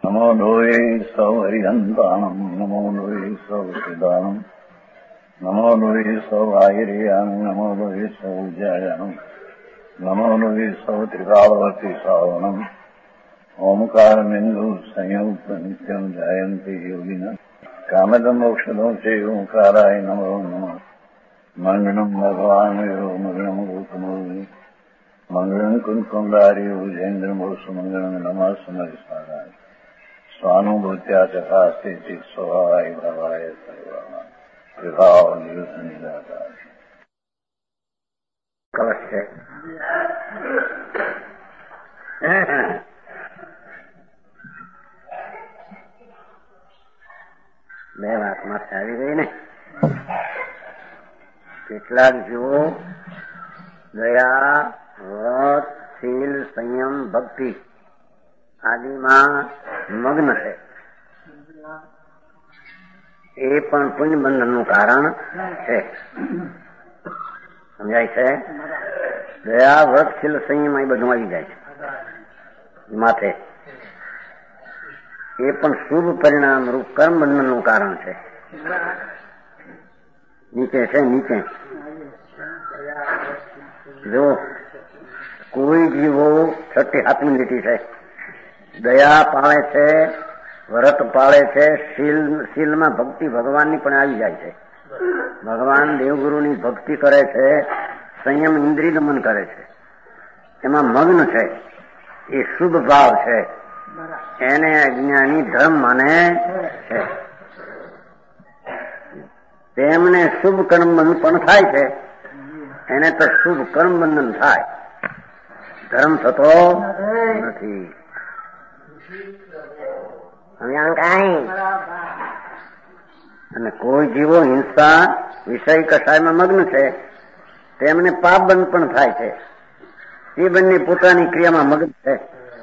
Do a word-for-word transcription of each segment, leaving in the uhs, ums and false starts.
નમો લોહે સૌ હરિહંતાણમ નમો લોહે સૌ સિદાનમ નમો લોહે સૌ આયર્યાન નમો લોહે સૌ જયાનમ નમો લોહે સૌ ત્રિકાળવતી સાવનમ ઓમકાર બિંદુ સંયુક્ત નિત્યમ જયંતી યોગિના કામદમ મોક્ષદો છે ઓંકારાય નમો નમઃ મંગળમ ભગવાન મંગળમ ગૌતમોર્મિ મંગળમ કુંકુંડારી ઉજેન્દ્રમો સુમંગળમ નમઃ સમરિસ્વારાય સ્વાનુભૂત્યા ચકાસ્તે સ્વભાવાય ભવાય સર્વમાં વિભાવ નિયુત નિરાકાર કલશ છે. બે વાત માથે આવી ગઈ ને. કેટલાક જુઓ દયા, વ્રત, શીલ, સંયમ, ભક્તિ આદિમાં મગ્ન છે. એ પણ પુણ્ય બંધનનું કારણ છે. સમજાય છે? દયા, વ્રત, શીલ, સંયમ એ બધું આવી જાય છે માથે. એ પણ શુભ પરિણામ રૂપ કર્મ બંધનનું કારણ છે. નીચે છે નીચે જો કોઈ જીવો છઠ્ઠી હાથમી લીટી છે. દયા પાળે છે, વ્રત પાળે છે, શીલ શીલમાં ભક્તિ ભગવાનની પણ આવી જાય છે. ભગવાન દેવગુરુની ભક્તિ કરે છે, સંયમ ઇન્દ્રિય દમન કરે છે, એમાં મગ્ન છે. એ શુભ ભાવ છે. એને અજ્ઞાની ધર્મ માને છે. તેમને શુભ કર્મ બંધન પણ થાય છે. એને તો શુભ કર્મ બંધન થાય, ધર્મ થતો નથી. અને કોઈ જીવો હિંસા વિષય કસાયમાં મગ્ન છે તેમને પાપ બંધ પણ થાય છે. એ બંને પોતાની ક્રિયામાં મગ્ન છે.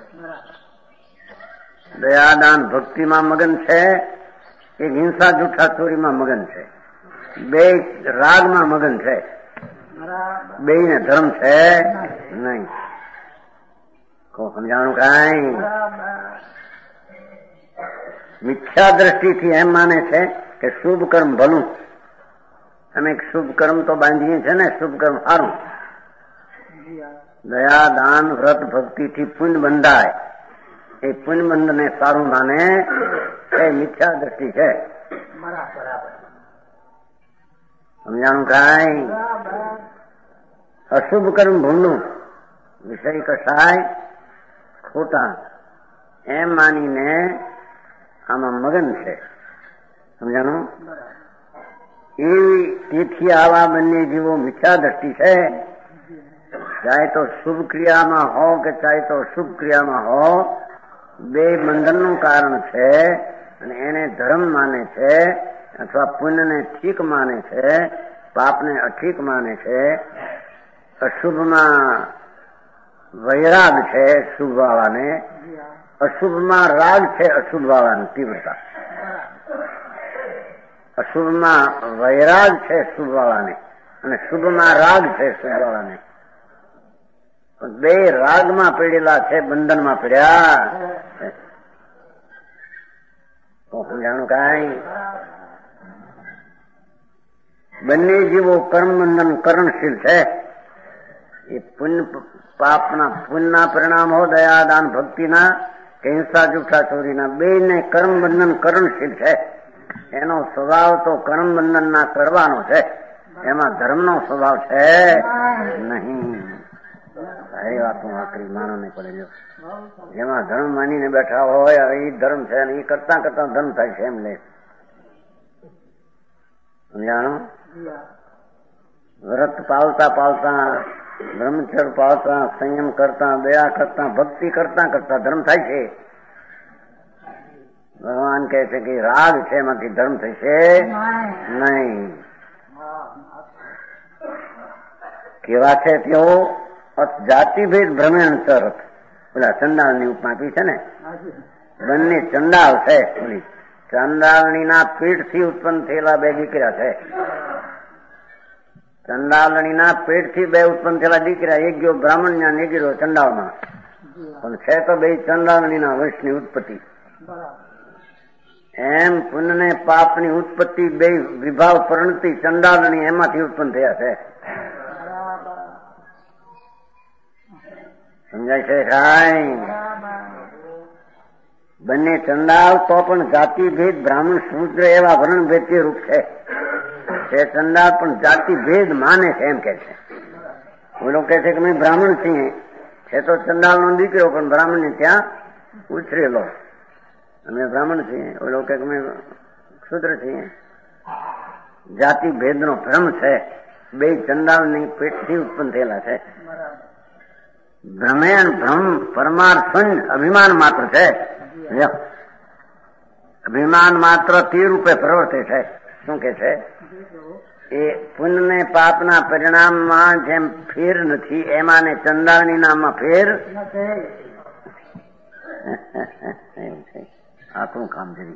દયાદાન ભક્તિમાં મગન છે, એક હિંસા જૂઠા ચોરીમાં મગન છે. બે રાગમાં મગન છે. બે ને ધર્મ છે નહીં. કો સમજાણું કાંઈ? મિથ્યા દ્રષ્ટિથી એમ માને છે કે શુભ કર્મ ભલું. અમે શુભ કર્મ તો બાંધીએ છે ને, શુભ કર્મ સારું. દયા, દાન, વ્રત, ભક્તિથી પુણ્ય બંધાય. એ પુણ્ય બંધને સારું માને એ મિથ્યા દ્રષ્ટિ છે. સમજાણું કાંઈ? અશુભ કર્મ ભૂંડું, વિષય કસાય ખોટા એમ માનીને આમાં મગન છે. સમજાણું? એ તેથી આવા બંને જીવો મિથ્યા દ્રષ્ટિ છે. ચાહે તો શુભ ક્રિયામાં હો કે ચાહે તો અશુભ ક્રિયામાં હો, બે બંધનનું કારણ છે. અને એને ધર્મ માને છે અથવા પુણ્યને ઠીક માને છે, પાપને અઠીક માને છે. અશુભમાં વૈરાગ છે શુભ વાળાને, અશુભમાં રાગ છે અશુભ વાળાની તીવ્રતા. અશુભમાં વૈરાગ છે શુભ વાળાને અને શુભમાં રાગ છે શુભ વાળાને. બે રાગમાં પડેલા છે, બંધનમાં પડ્યા. જાણું કાંઈ? બંને જીવો કર્મ બંધન કરણશીલ છે. એ પુણ્ય પાપના પુણ્યના પરિણામો દયા, દાન, ભક્તિના કે હિંસા જૂઠા ચોરીના બે ને કર્મ બંધન કરણશીલ છે. એનો સ્વભાવ તો કર્મ બંધનના કરવાનો છે. એમાં ધર્મનો સ્વભાવ છે નહીં. સારી વાત હું આખરી માનવને પડે. જેમાં ધર્મ માનીને બેઠા હોય એ ધર્મ છે ને એ કરતા કરતા ધર્મ થાય છે એમ લે. સમજાણો? વ્રત પાલતા પાલતા, બ્રહ્મચર્ય પાલતા, સંયમ કરતા, દયા કરતા, ભક્તિ કરતા કરતા ધર્મ થાય છે. ભગવાન કહે છે કે રાગ છે એમાંથી ધર્મ થશે નહીં. કેવા છે તેઓ જાતિભેદ ભ્રમેણ તરફ. પેલા ચંડાળની ઉપમા આપી છે ને, બંને ચંડાળ છે. ઓલી ચંડાળણીના પેટથી ઉત્પન્ન થયેલા બે દીકરા છે. ચંડાળણીના પેટથી બે ઉત્પન્ન થયેલા દીકરા, એક ગયો બ્રાહ્મણ એક ગયો ચંડાળમાં. પણ છે તો બે ચંડાળણીના વંશની ઉત્પત્તિ. એમ પુણ્ય ને પાપ ની ઉત્પત્તિ બે વિભાવ પરિણતિ ચંડાલની એમાંથી ઉત્પન્ન થયા છે. સમજાય છે કાંઈ? બંને ચંડાલ તો પણ જાતિ ભેદ બ્રાહ્મણ શૂદ્ર એવા વર્ણ ભેદથી રૂપ છે. તે ચંડાલ પણ જાતિ ભેદ માને છે એમ કે છે. ઓલો કે છે કે અમે બ્રાહ્મણ છીએ, છે તો ચંડાલ નો દીકરો પણ બ્રાહ્મણ ને ત્યાં ઉછરેલો. અમે બ્રાહ્મણ છીએ, ઓલો કે અમે શૂદ્ર છીએ. જાતિ ભેદ નો ભ્રમ છે. બે ચંડાલ ની પેટથી ઉત્પન્ન થયેલા છે. ભ્રમે ભ્રમ પરમાર્થ અભિમાન માત્ર છે. અભિમાન માત્ર તે રૂપે પ્રવર્તે છે. શું કે છે? એ પુણ્ય ને પાપના પરિણામમાં જેમ ફેર નથી, એમાં ને ચંડાળની નામમાં ફેર આપણું કામ છે.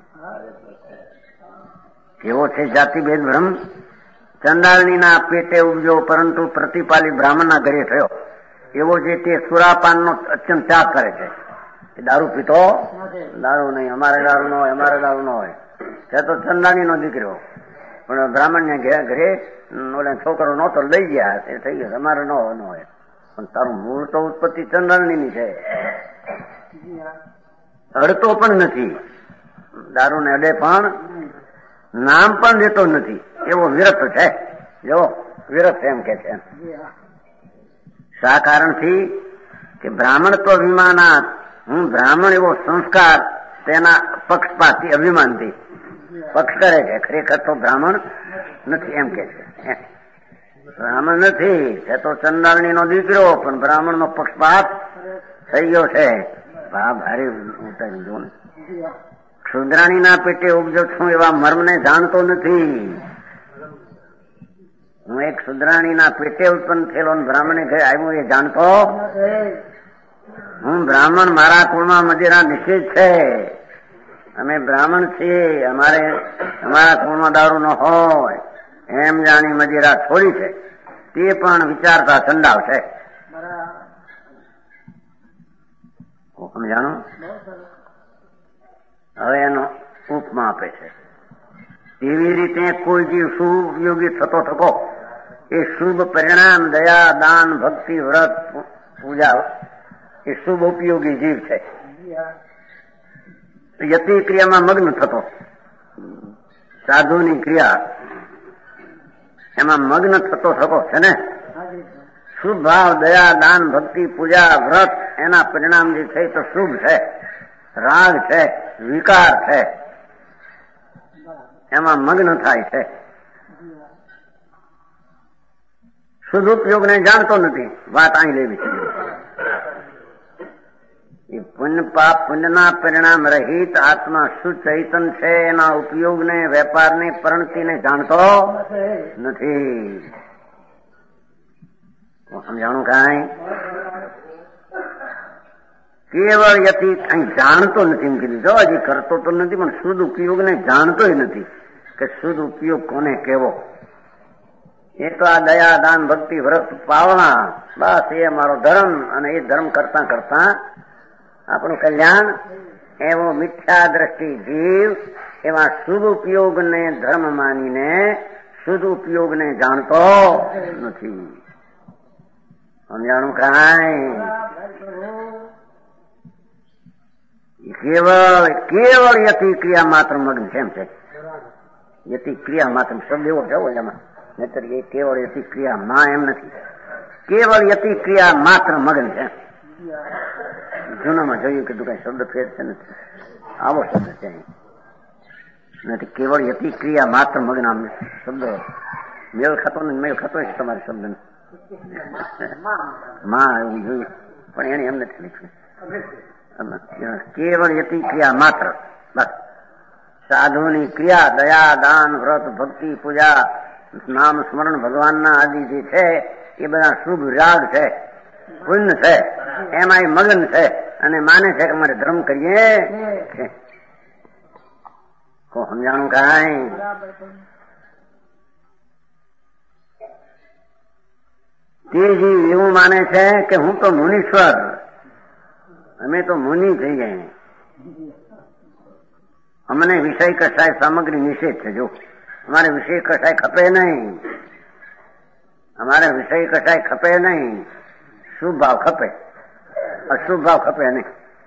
કેવો છે જાતિભેદ ભ્રમ? ચંડાળની ના પેટે ઉપજો પરંતુ પ્રતિપાલી બ્રાહ્મણના ઘરે થયો. એવો જે તે સુરાપાન નો અત્યંત ત્યાગ કરે છે. દારૂ પીતો દારૂ નહીં, અમારે દારૂ ન હોય, અમારે દારૂ ન હોય. છે તો ચંદાણી નો દીકરો, પણ બ્રાહ્મણ ને ઘરે ઓલા છોકરો નહોતો લઈ ગયા, એ થઈ ગયો. અમારે ન હોય. પણ તારું મૂળ તો ઉત્પત્તિ ચંદાણી ની છે. અડતો પણ નથી, દારૂ ને અડે પણ નામ પણ લેતો નથી. એવો વિરત છે. જો વિરત એમ કે છે. શા કારણથી? કે બ્રાહ્મણ તો અભિમાનાત, હું બ્રાહ્મણ એવો સંસ્કાર તેના પક્ષપાતી અભિમાનથી પક્ષ કરે છે. ખરેખર તો બ્રાહ્મણ નથી એમ કે છે. બ્રાહ્મણ નથી, છે તો ચંદાલની નો દીકરો, પણ બ્રાહ્મણ નો પક્ષપાત થઈ ગયો છે. ભારે ઉતારી જો ને. ક્ષુદ્રાણી ના પેટે ઉપજો છું એવા મર્મને જાણતો નથી. હું એક શુદ્રાણી ના પેટે ઉત્પન્ન થયેલો બ્રાહ્મણે ઘરે આવ્યું એ જાણતો. હું બ્રાહ્મણ, મારા કુળમાં મદિરા નિષેધ છે. અમે બ્રાહ્મણ છીએ, અમારે અમારા કુળમાં દારૂ ન હોય એમ જાણી મદિરા છોડી છે. તે પણ વિચારતા ચંડાળ છે. સમજાણું? હવે એનો ઉપમા આપે છે. એવી રીતે કોઈ જીવ શુભ ઉપયોગી થતો થતો એ શુભ પરિણામ દયા દાન ભક્તિ વ્રત પૂજા એ શુભ ઉપયોગી જીવ છે. યતિ ક્રિયામાં મગ્ન થતો, સાધુની ક્રિયા એમાં મગ્ન થતો થતો છે ને. શુભ ભાવ દયા દાન ભક્તિ પૂજા વ્રત એના પરિણામ જે છે તો શુભ છે. રાગ છે, વિકાર છે, એમાં મગ્ન થાય છે. સદુપયોગને જાણતો નથી. વાત અહીં લેવી છે. એ પુણ્ય પાપ પુણ્યના પરિણામ રહિત આત્મા સુચૈતન છે. એના ઉપયોગને, વેપારને, પરિણતિને જાણતો નથી. સમજાણું કાંઈ? કેવળ યતિ અહીં જાણતો નથી એમ કીધું. જો હજી કરતો તો નથી, પણ શુદ્ધ ઉપયોગને જાણતોય નથી કે શુદ્ધ ઉપયોગ કોને કેવો. એ તો આ દયા દાન ભક્તિ વ્રત પાવના, બસ એ અમારો ધર્મ, અને એ ધર્મ કરતા કરતા આપણું કલ્યાણ. એવો મિથ્યા દ્રષ્ટિ જીવ એવા શુભ ઉપયોગને ધર્મ માનીને શુદ્ધ ઉપયોગને જાણતો નથી. સમજાણું કાંઈ? કેવળ કેવળ યતિ ક્રિયા માત્ર મગ્ન છે એમ છે. યતિ ક્રિયા માત્ર શબ્દ એવો છે એમાં, નહીતર એ કેવળ યતિ ક્રિયા માં એમ નથી. કેવળ યતિ ક્રિયા માત્ર મગ્ન છે. જૂનામાં જોયું કીધું કઈ શબ્દ ફેર છે નથી. આવો શબ્દ છે નથી. કેવળ યતિ ક્રિયા માત્ર મગ્ન. આમ શબ્દ મેળ ખાતો ને મેળ ખાતો છે તમારે શબ્દ માં એવું જોયું, પણ એને એમ નથી લખ્યું. કેવળ યતિ ક્રિયા માત્ર, બસ. સાધુની ક્રિયા દયા દાન વ્રત ભક્તિ પૂજા નામ સ્મરણ ભગવાનના આદિ જે છે એ બધા શુભ રાગ છે, પુણ્ય છે, એમાં મગન છે અને માને છે કે અમારે ધર્મ કરીએ છે. સમજાણું કાંઈ? તે જીવ એવું માને છે કે હું તો મુનીશ્વર, અમે તો મુનિ થઈ ગયા. અમને વિષય કસાય સામગ્રી નિષેધ છે. જો અમારે વિષય કસાય ખપે નહીં, અમારે વિષય કસાય ખપે નહીં, શુભ ભાવ ખપે, અશુભ ભાવ ખપે નહીં.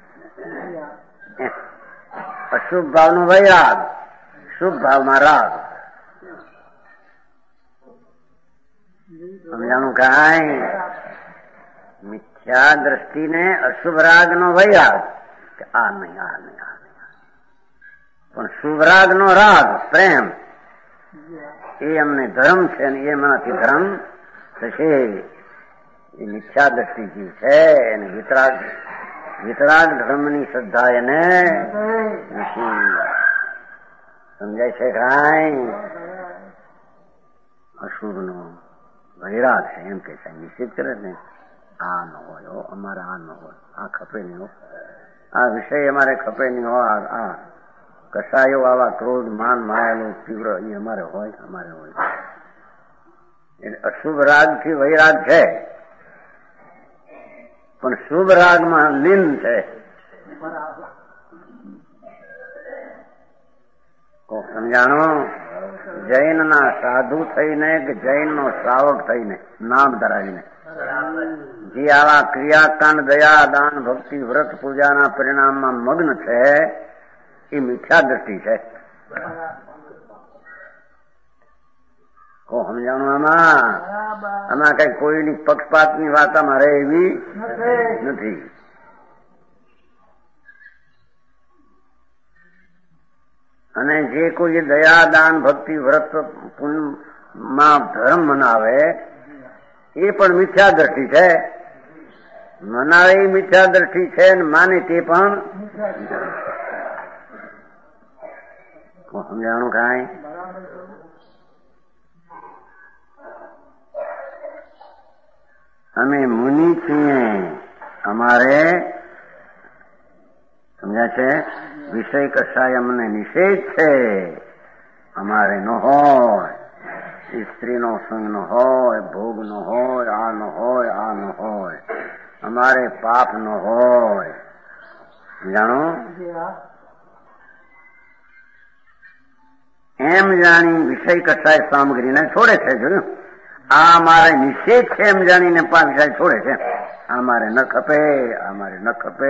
અશુભ ભાવનો વૈરાગ, શુભ ભાવમાં રાગ. સમજાણું કાંઈ? મિથ્યા દ્રષ્ટિને અશુભ રાગનો વૈરાગ કે આ નહીં, આ નહીં, આ નહીં, પણ શુભ રાગનો રાગ પ્રેમ એ અમને ધર્મ છે અને એમાંથી ધર્મ થશે. એ મિથ્યા દ્રષ્ટિ જે છે એને વિતરાગ વિતરાગ ધર્મની શ્રદ્ધા એને નથી. સમજાય છે કાંઈ? અશુભ નો વૈરાગ છે એમ કે છે, નિશ્ચિત કરે ને આ ન હોય, અમારે આ ન હોય, આ ખપે નહીં હો, આ વિષય અમારે ખપે નહીં હો, આ કસાયો આવા ક્રોધ માન માયેલો તીવ્ર એ અમારે હોય, અમારે હોય. એટલે અશુભ રાગ થી વૈરાગ છે પણ શુભ રાગમાં લીન છે. સમજાણો? જૈન ના સાધુ થઈને કે જૈન નો શ્રાવક થઈને નામ ધરાવીને જે આવા ક્રિયાકાંડ દયા દાન ભક્તિ વ્રત પૂજાના પરિણામમાં મગ્ન છે એ મિથ્યા દ્રષ્ટિ છે. સમજાણું? આમાં આમાં કઈ કોઈની પક્ષપાતની વાત આમાં રહે એવી નથી. અને જે કોઈ દયા દાન ભક્તિ વ્રત માં ધર્મ મનાવે એ પણ મિથ્યા દ્રષ્ટિ છે. મનાવે એ મિથ્યા દ્રષ્ટિ છે અને માને તે પણ. સમજાણું કાંઈ? અમે મુનિ છીએ, અમારે સમજ્યા છે વિષય કસાય અમને નિષેધ છે. અમારે ન હોય, સ્ત્રીનો સંગ ન હોય, ભોગ ન હોય, આ ન હોય, આ ન હોય, અમારે પાપ ન હોય. જાણો? એમ જાણી વિષય કસાય સામગ્રીને છોડે છે. જોયું? આ અમારે નિષેધ છે એમ જાણીને પાંચ વિષય છોડે છે. અમારે ન ખપે, અમારે ન ખપે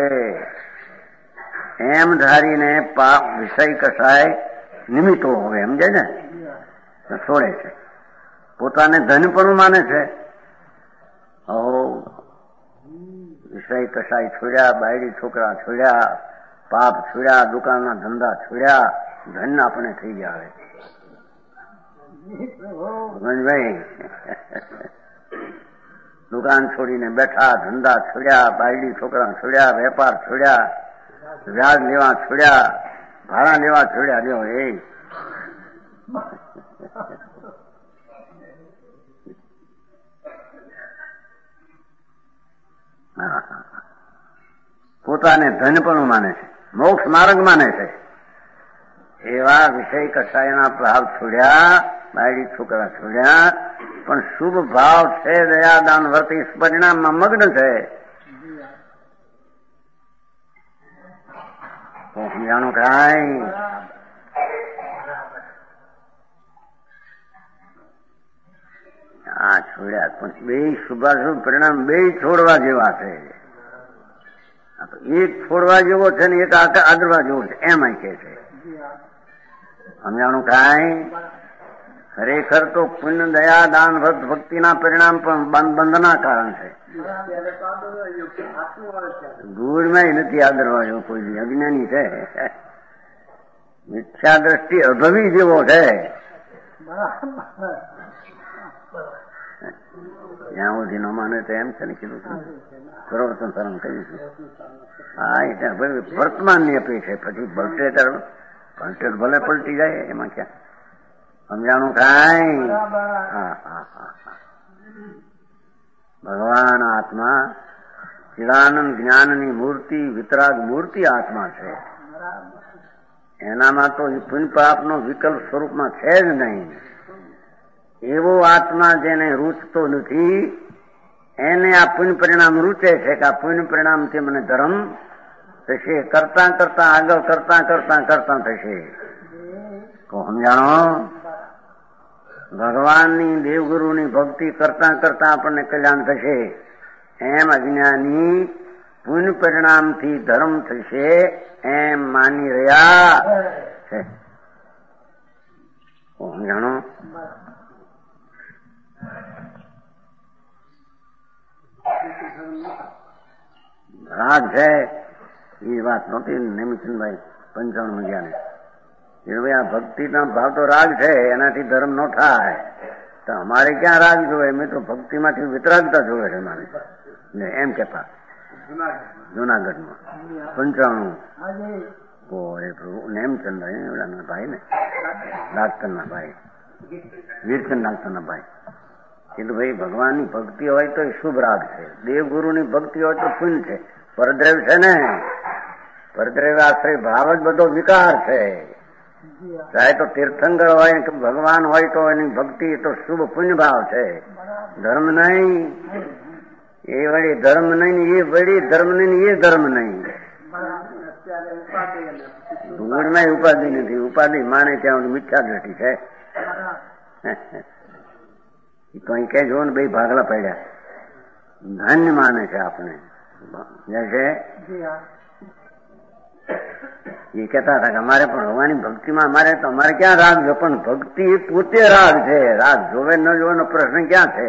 એમ ધારીને પાપ વિષય કસાય નિમિત્તો હોય સમજે ને છોડે છે. પોતાને ધન પણ માને છે. ઓ વિષય કસાય છોડ્યા, બાયડી છોકરા છોડ્યા, પાપ છોડ્યા, દુકાનના ધંધા છોડ્યા, ધન આપણે થઈ જાય. ભાઈ દુકાન છોડીને બેઠા, ધંધા છોડ્યા, બાયડી છોકરા છોડ્યા, વેપાર છોડ્યા, વ્યાજ લેવા છોડ્યા, ભાડા લેવા છોડ્યા. લ્યો એ પોતાને ધન પણ માને છે, મોક્ષ માર્ગ માને છે. એવા વિષય કસાયના પ્રભાવ છોડ્યા, બાયડી છોકરા છોડ્યા, પણ શુભ ભાવ છે, દયા દાન વર્તી પરિણામમાં મગ્ન છે. સમજાણું કાંઈ? આ છોડ્યા પણ બે શુભાશુભ પરિણામ બે છોડવા જેવા છે. એક છોડવા જેવો છે ને એક આગળવા જેવો છે એમ કે છે. સમજાણું કાંઈ? ખરેખર તો પુણ્ય દયા દાન વ્રત ભક્તિના પરિણામ પણ બંધના કારણ છે. ગુણમાં નથી આદરવા જેવો કોઈ અજ્ઞાની છે. મિથ્યા દ્રષ્ટિ અભવી જેવો છે. જ્યાં સુધી ન માને તો એમ છે ને કીધું પ્રવર્તન શરણ કરીશું. હા એ વર્તમાનની અપેક્ષા પછી પલટે પલટે ભલે પલટી જાય એમાં ક્યાં. સમજાણું કાંઈ? હા હા હા ભગવાન આત્મા ચિદાનંદ જ્ઞાનની મૂર્તિ, વિતરાગ મૂર્તિ આત્મા છે. એનામાં તો પુણ્ય પાપનો વિકલ્પ સ્વરૂપમાં છે જ નહીં. એવો આત્મા જેને રૂચતો નથી એને આ પુણ્ય પરિણામ રૂચે છે કે આ પુણ્ય પરિણામથી મને ધર્મ થશે, કરતા કરતા આગળ કરતા કરતા કરતા થશે. તો સમજાણો, ભગવાનની દેવગુરુની ભક્તિ કરતા કરતા આપણને કલ્યાણ થશે. એમ અજ્ઞાની પુણ્ય પરિણામથી ધર્મ થશે એમ માની રહ્યા છે. સમજાણો, રાગ છે એ વાત નહોતી નેમિચંદભાઈ પંચાણું ગયા ને એ ભાઈ આ ભક્તિના ભાવ તો રાગ છે, એનાથી ધર્મ ન થાય. તો અમારે ક્યાં રાગ જોવે? મેં તો ભક્તિમાંથી વિતરાગતા જોવે છે મારે એમ કેતા જુનાગઢમાં પંચાણું નેમચંદ ભાઈ ને ડાક્ટર ના ભાઈ વીરચંદ ડાક્ટર ના ભાઈ કીધું ભાઈ ભગવાનની ભક્તિ હોય તો એ શુભ રાગ છે, દેવગુરુની ભક્તિ હોય તો પુણ્ય છે. પરદ્રવ છે ને, પરદ્રવ આશ્રય ભાવ જ બધો વિકાર છે. ચાહે તો તીર્થંકર હોય કે ભગવાન હોય તો એની ભક્તિ તો શુભ પુણ્ય ભાવ છે, ધર્મ નહીં. એ વળી ધર્મ નહીં, એ વળી ધર્મ નહીં, એ ધર્મ નહીં. ધૂળમાં ઉપાધિ નથી, ઉપાધિ માને ત્યાં મિથ્યા દ્રષ્ટિ છે. તો અહીં કઈ જોવો ને બે ભાગલા પડ્યા, ધન્ય માને છે આપણે. એ કહેતા હતા કે અમારે પણ ભગવાનની ભક્તિમાં અમારે તો અમારે ક્યાં રાગ જો, પણ ભક્તિ પોતે રાગ છે. રાગ જોવે ન જોવાનો પ્રશ્ન ક્યાં છે?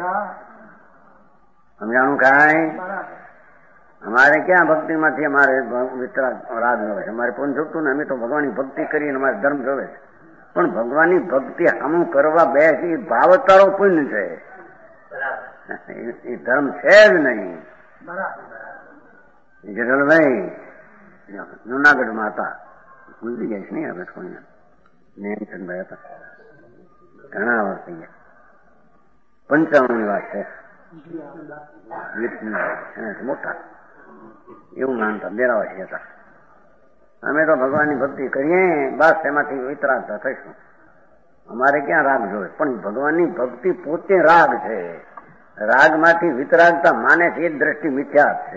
સમજાણું કાંઈ? અમારે ક્યાં ભક્તિમાંથી અમારે વિતરાગ રાગ જોવે છે? અમારે પણ જોતું ને, અમે તો ભગવાનની ભક્તિ કરીને અમારે ધર્મ જોવે છે. પણ ભગવાનની ભક્તિ હમ કરવા બેસી ભાવતારો પુણ્ય છે, એ ધર્મ છે જ નહીં. જગલભાઈ જુનાગઢમાં હતા, ભૂલી જાય છે નહીં હવે કોઈને. નેમચંદભાઈ હતા, ઘણા વર્ષ થઈ ગયા, પંચાણું ની વાત છે. મોટા એવું માનતા દેરાવાસી હતા. અમે તો ભગવાનની ભક્તિ કરીએ બસ એમાંથી વિતરાગતા થઈશું, અમારે ક્યાં રાગ જોવે? પણ ભગવાનની ભક્તિ પોતે રાગ છે. રાગમાંથી વિતરાગતા માને છે એ દ્રષ્ટિ મિથ્યા છે.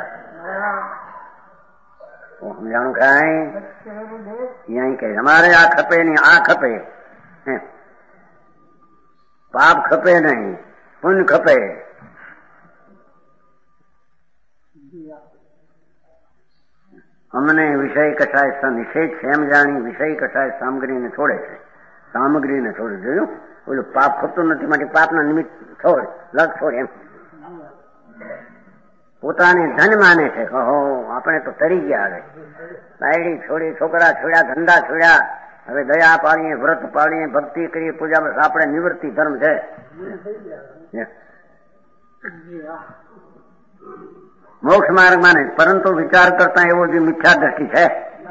સમજાણું કાંઈ? અહીં કે અમારે આ ખપે નહીં, આ ખપે, પાપ ખપે નહીં, પુણ્ય ખપે. અમને વિષય કસાય નિષેધ છે એમ જાણી વિષય કસાય સામગ્રીને છોડે છે, સામગ્રીને છોડે. જોયું, ઓલું પાપ ખપતું નથી માટે પાપના નિમિત્ત છોડ, લગ છોડ એમ પોતાને ધન માને છે. કહો આપણે તો તરી ગયા, હવે બાયડી છોડી, છોકરા છોડ્યા, ધંધા છોડ્યા, હવે દયા પાડીએ, વ્રત પાડીએ, ભક્તિ કરીએ, પૂજા, બસ આપણે નિવૃત્તિ ધર્મ છે. મોક્ષ માર્ગ માને, પરંતુ વિચાર કરતા એવો જે મિથ્યા દ્રષ્ટિ છે,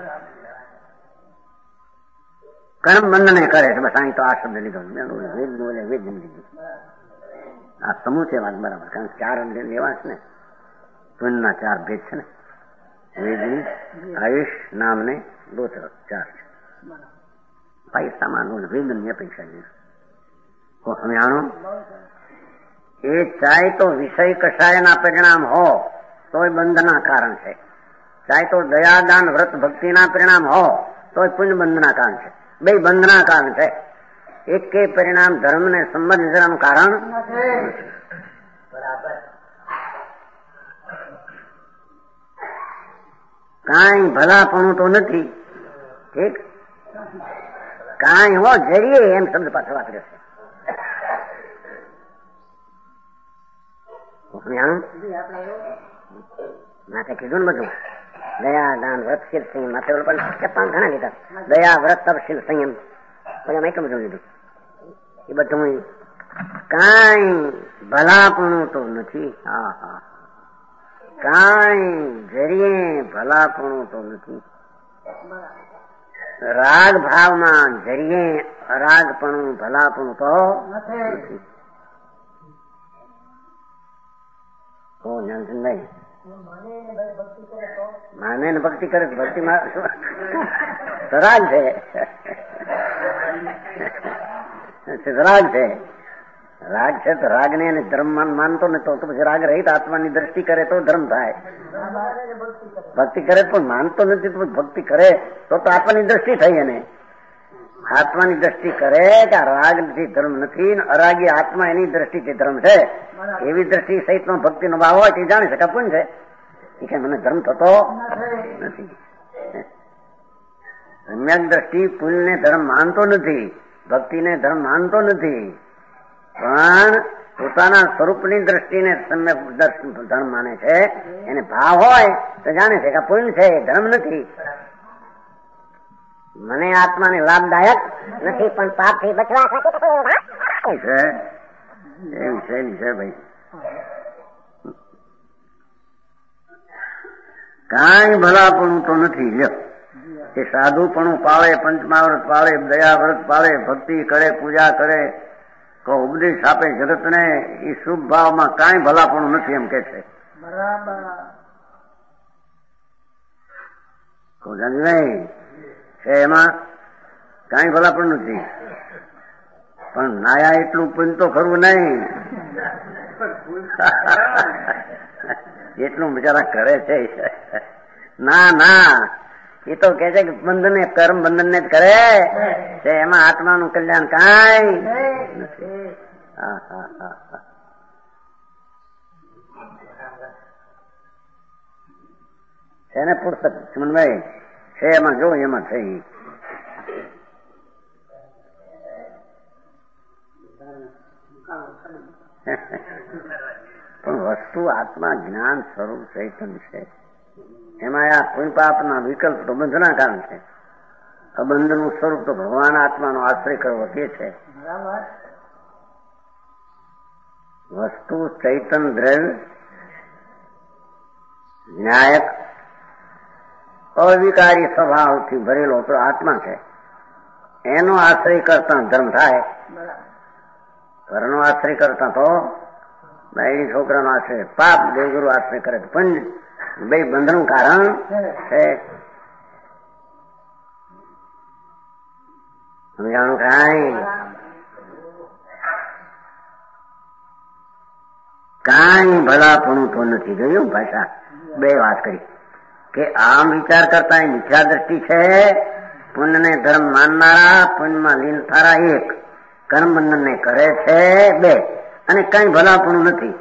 કર્મ બંધને કરે છે. બસ અહીં તો આ શબ્દ લીધો, વેદ બોલે વેદ લીધું. આ સમૂહ છે વાત બરાબર, કારણ કે ચાર લેવા છે ને, ત્વનના ચાર ભેદ છે ને, વેદની આયુષ નામને ગોત્ર ચાર છે. પૈસામાં વેદની અપેક્ષા છે. સમજાણો, એ ચાહે તો વિષય કશાયના પરિણામ હો તોય બંધના કારણ છે, ચાહે તો દયાદાન વ્રત ભક્તિના પરિણામ હો તોય પુણ્ય બંધના કારણ છે. બે બંધના કારણ છે, એક કે પરિણામ ધર્મને સંબંધ જવાનું કારણ. કાંઈ ભલાપણું તો નથી, ઠીક, કાંઈ હો જરીએ એમ શબ્દ પાછળ વાપર્યો છે. માથે કીધું ને બધું, દયા દાન વ્રત શીલ સંયમ, માથે પણ ઘણા લીધા, દયા વ્રત તપ શીલ સંયમ, બધા એટલું બધું લીધું. એ બધું કાંઈ ભલાપણું તો નથી. હા હા, કાંઈ જરીએ ભલાપણું તો નથી. રાગ ભાવમાં જરીએ અરાગપણું ભલાપણું તો નથી. ઓ જ્ઞાનચંદભાઈ, માને ને ભક્તિ કરે, ભક્તિમાં રાગ છે, રાગ છે, રાગ છે તો રાગને એને ધર્મ માનતો ને તો પછી રાગ રહિત આત્માની દ્રષ્ટિ કરે તો ધર્મ થાય. ભક્તિ કરે પણ માનતો નથી તો ભક્તિ કરે તો તો આત્માની દ્રષ્ટિ થઈ. એને આત્માની દ્રષ્ટિ કરે કે આ રાગથી ધર્મ નથી, અરાગી આત્મા એની દ્રષ્ટિથી ધર્મ છે, એવી દ્રષ્ટિ સહિતનો ભક્તિનો ભાવ હોય તે જાણી શકે પુણ્ય છે. એ કે મને ધર્મ થતો નથી. સમ્યક દ્રષ્ટિ પુણ્યને ધર્મ માનતો નથી, ભક્તિને ધર્મ માનતો નથી, પણ પોતાના સ્વરૂપની દ્રષ્ટિને સમ્યક ધર્મ માને છે. એને ભાવ હોય તો જાણે છે કે પુણ્ય છે, ધર્મ નથી. મને આત્માને લાભદાયક નથી પણ પાપથી બચવા છે એ વિષયની છે ભાઈ. કાંઈ ભલાપણું તો નથી. લ્યો એ સાધુપણું પાળે, પંચમાવ્રત પાળે, દયાવ્રત પાળે, ભક્તિ કરે, પૂજા કરે, કો ઉપદેશ આપે જગતને, એ શુભ ભાવમાં કાંઈ ભલાપણું નથી એમ કે છે. નહીં છે એમાં કાંઈ ભલાપણ નથી. પણ નાયા એટલું પુણ્ય તો ખરું નહીં એટલું બિચારા કરે છે. ના ના, એ તો કે છે કે બંધને કર્મ બંધન ને જ કરે છે, એમાં આત્માનું કલ્યાણ કાંઈ નથી. હા હા હા હા છે ને પુસ્તક સુમનભાઈ છે એમાં જો એમાં થઈ. પણ વસ્તુ આત્મા જ્ઞાન સ્વરૂપ ચૈતન્ય છે. એમાં આ પુણ્ય પાપના વિકલ્પ તો બંધના કારણ છે. અબંધનું સ્વરૂપ તો ભગવાન આત્માનો આશ્રય કરવો તે છે. વસ્તુ ચૈતન્ય દ્રવ્ય ન્યાયક અવિકારી સ્વભાવથી ભરેલો તો આત્મા છે. એનો આશ્રય કરતા ધર્મ થાય. ઘરનો આશ્રય કરતા તો બાયડી છોકરાનો આશ્રય પાપ, દેવગુરુ આશ્રય કરે તો પુણ્ય. બે બંધનું કારણ છે. સમજાણું કાંઈ કાંઈ ભલાપણું તો નથી. જોયું ભાષા બે વાત કરી કે આમ વિચાર કરતા એ મિથ્યા દ્રષ્ટિ છે. પુણ્યને ધર્મ માનનારા, પુણ્યમાં લીન થારા એક, કર્મ બંધનને કરે છે બે, અને કઈ ભલાપણું નથી.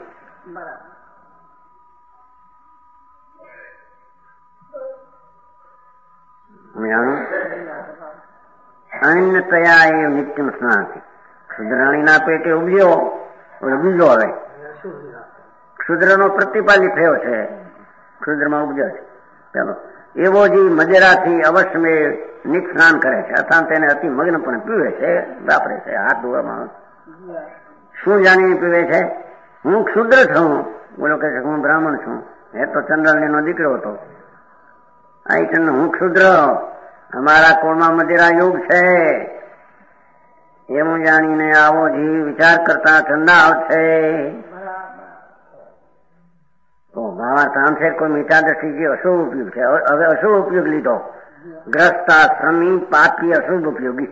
અન્ય તયા એ નિત્યમ સ્નાથી ક્ષુદ્રાણીના પેટે ઉગ્યો બીજો હવે ક્ષુદ્રનો પ્રતિપાલી થયો છે. ક્ષુદ્રમાં ઉપજ્યો છે પેલો એવો જે મજેરાથી અવશ્ય નિત સ્નાન કરે છે અથવા તેને અતિ મગ્નપણે પીવે છે, વાપરે છે. હાથ ધોવામાં શું જાણીને પીવે છે? હું ક્ષુદ્ર છું. બોલો કે હું બ્રાહ્મણ છું. એ તો ચંદ્રલીનો દીકરો હતો. આ હું ક્ષુદ્ર, અમારા કોળમાં મદિરા યોગ છે એવું જાણીને આવો જીવ વિચાર કરતા ચંદાવ છે. તો ભાવાર્થ આમ છે કોઈ મીઠા દ્રષ્ટિ જે અશુભ ઉપયોગ છે. હવે અશુભ ઉપયોગ લીધો. ગ્રસ્તાશ્રમી પાપી અશુભ ઉપયોગી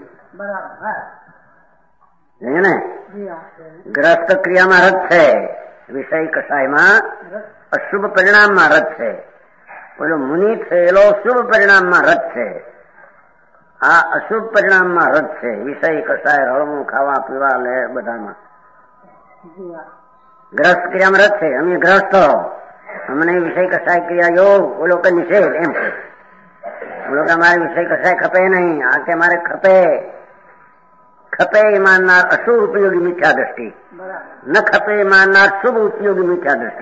ને ગ્રસ્ત ક્રિયામાં રત છે, વિષય કસાયમાં અશુભ પરિણામમાં રત છે. પેલો મુનિ થયેલો શુભ પરિણામમાં રત છે. આ અશુભ પરિણામમાં રત છે. વિષય કસાય, હળવું ખાવા પીવા લે બધામાં ગ્રસ્ત ક્રિયામાં રત છે. અમે ગ્રસ્ત, અમને વિષય કસાય ક્રિયા યોગ બોલો કે નિષેધ એમ છે. બોલો કે અમારે વિષય કસાય ખપે નહીં. આ કે મારે ખપે ખપે એ માનનાર અશુભ ઉપયોગી મિથ્યા દ્રષ્ટિ, ન ખપે એ માનનાર શુભ ઉપયોગી મિથ્યા દ્રષ્ટિ.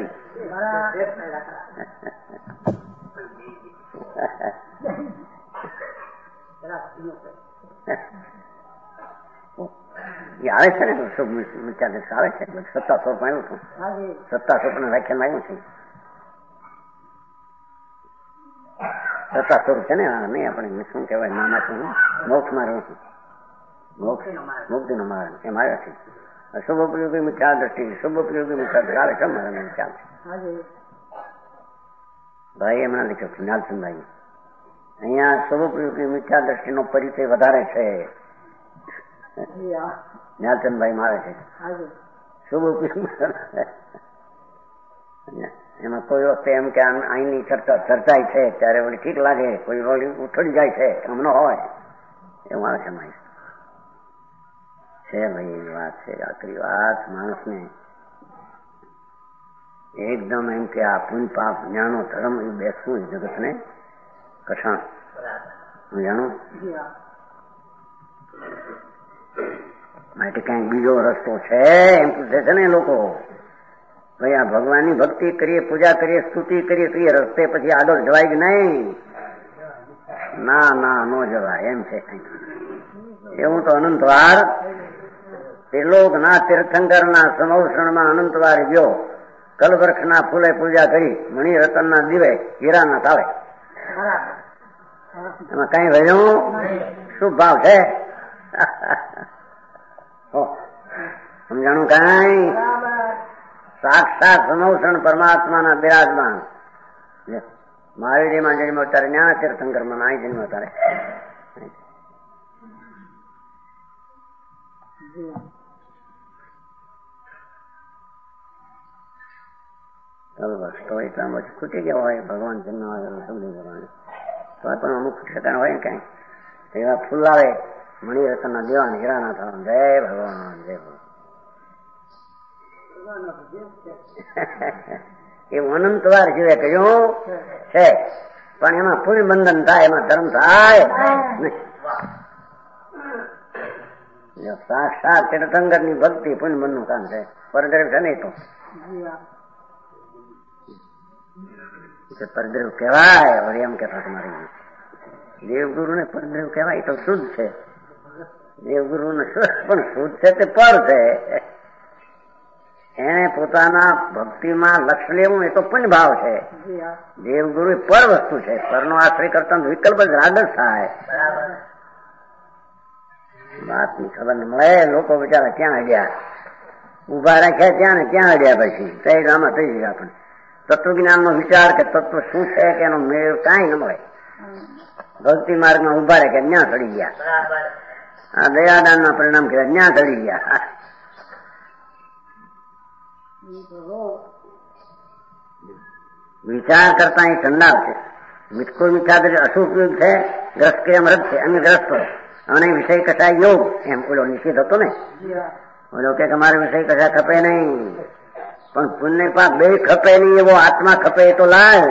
એ આવે છે ને શુભ મિથ્યા દ્રષ્ટિ આવે છે. સત્તા સ્વરૂપ આવ્યું છું. સત્તા સ્વરૂપના વ્યાખ્યાન આવ્યું છે. સત્તા સ્વરૂપ છે ને નહીં આપણે શું કહેવાય નાના છું મોક્ષમાં રહું છું. મોક્ષ મુક્તિનો માર્ગ એમ આવ્યા છે. શુભ ઉપયોગી મિથ્યા દ્રષ્ટિ, શુભ ઉપયોગી મિથ્યા દ્રષ્ટિ આવે છે. મારા ખ્યાલ છે ભાઈ હમણાં લખ્યો છે નાલચંદભાઈ. અહીંયા શુભ ઉપયોગી મિથ્યા દ્રષ્ટિનો પરિચય વધારે છે. નાલચંદભાઈ મારે છે. શુભ ઉપયોગ એમાં કોઈ વખતે એમ કે અહીંની ચર્ચા ચર્ચાય છે ત્યારે વળી ઠીક લાગે, કોઈ વળી ઉઠડી જાય છે હમણાં હોય એવું મારે છે માહિતી છે ભાઈ. એવી વાત છે, આખરી વાત. માણસને એકદમ એમ કે આ પુન પાપ જ્ઞાનો ધર્મ એ બેસવું જગતને કઠણ જાણો. માટે કઈ બીજો રસ્તો છે એમ પૂછે છે ને લોકો. ભાઈ આ ભગવાનની ભક્તિ કરીએ, પૂજા કરીએ, સ્તુતિ કરીએ તો એ રસ્તે પછી આગળ જવાય જ નહીં. ના ના ન જવાય એમ છે. એવું તો અનંતવાર ત્રિલોકના તીર્થંકરના સમૌષણમાં અનંતવાર ગયો. કલવૃક્ષના ફૂલે પૂજા કરી, મણિ રતનના દીવે હીરાના તાવે. એમાં કઈ રહ્યું? શું ભાવ છે? સમજાણું? કઈ સાક્ષાત સમૌષણ પરમાત્માના બિરાજમાન મહાવીરમાં જન્મ અવતારે, જ્ઞાન તીર્થંકરમાં નાય જન્મ અવતારે. બસ તો એટલામાં પછી ખૂટી ગયા હોય ભગવાન જન્મ સમજી જવાનું તો પણ અમુક ઠેકાણ હોય ને કઈ એવા ફૂલ આવે મણિ રતનના દેવાન હીરાના થવા. જય ભગવાન, જય ભગવાન. એવું અનંતવાર જીવે કહ્યું છે, પણ એમાં પુણ્ય બંધન થાય, એમાં ધર્મ થાય નહીં. સાક્ષાત તીર્થંકર ની ભક્તિ પુણ્ય બંધ નું કામ છે. પરદ્રવ છે નહીં તો પરદ્રવ કહેવાય. વળી એમ કહેતા તમારી દેવગુરુ ને પરદ્રવ કહેવાય તો શુદ્ધ છે. દેવગુરુ ને પણ શુદ્ધ છે તે પર છે. એને પોતાના ભક્તિમાં લક્ષ્ય લેવું એ તો પુણ્ય ભાવ છે. દેવગુરુ એ પર વસ્તુ છે. પરનો આશ્રય કરતા વિકલ્પ જ રાગ જ થાય. વાતની ખબર ન મળે. લોકો બિચારા ક્યાં અડ્યા, ઉભા રાખ્યા ત્યાં ને ત્યાં અડ્યા. પછી કઈ આમાં થઈ ગયા. પણ તત્વજ્ઞાન નો વિચાર કે તત્વ શું છે કે એનો મેળ કાંઈ ન મળે. ભક્તિ માર્ગમાં ઉભા રહે કે ન્યા ચડી ગયા. આ દયાદાન ના પરિણામ કહેવાય ન્યા ચડી ગયા. વિચાર કરતા એ ઠંડા છે. મીઠકો મીઠા અશુભ ઉપયોગ છે. ગ્રસ્ત કે અમૃત છે, અન્ય ગ્રસ્ત અને વિષય કથા યોગ એમ ઓલો નિષેધ હતો ને. ઓલો કે તમારે વિષય કથા ખપે નહીં, પણ પુણ્ય પાપ બે ખપે નહીં એવો આત્મા ખપે એ તો લાય.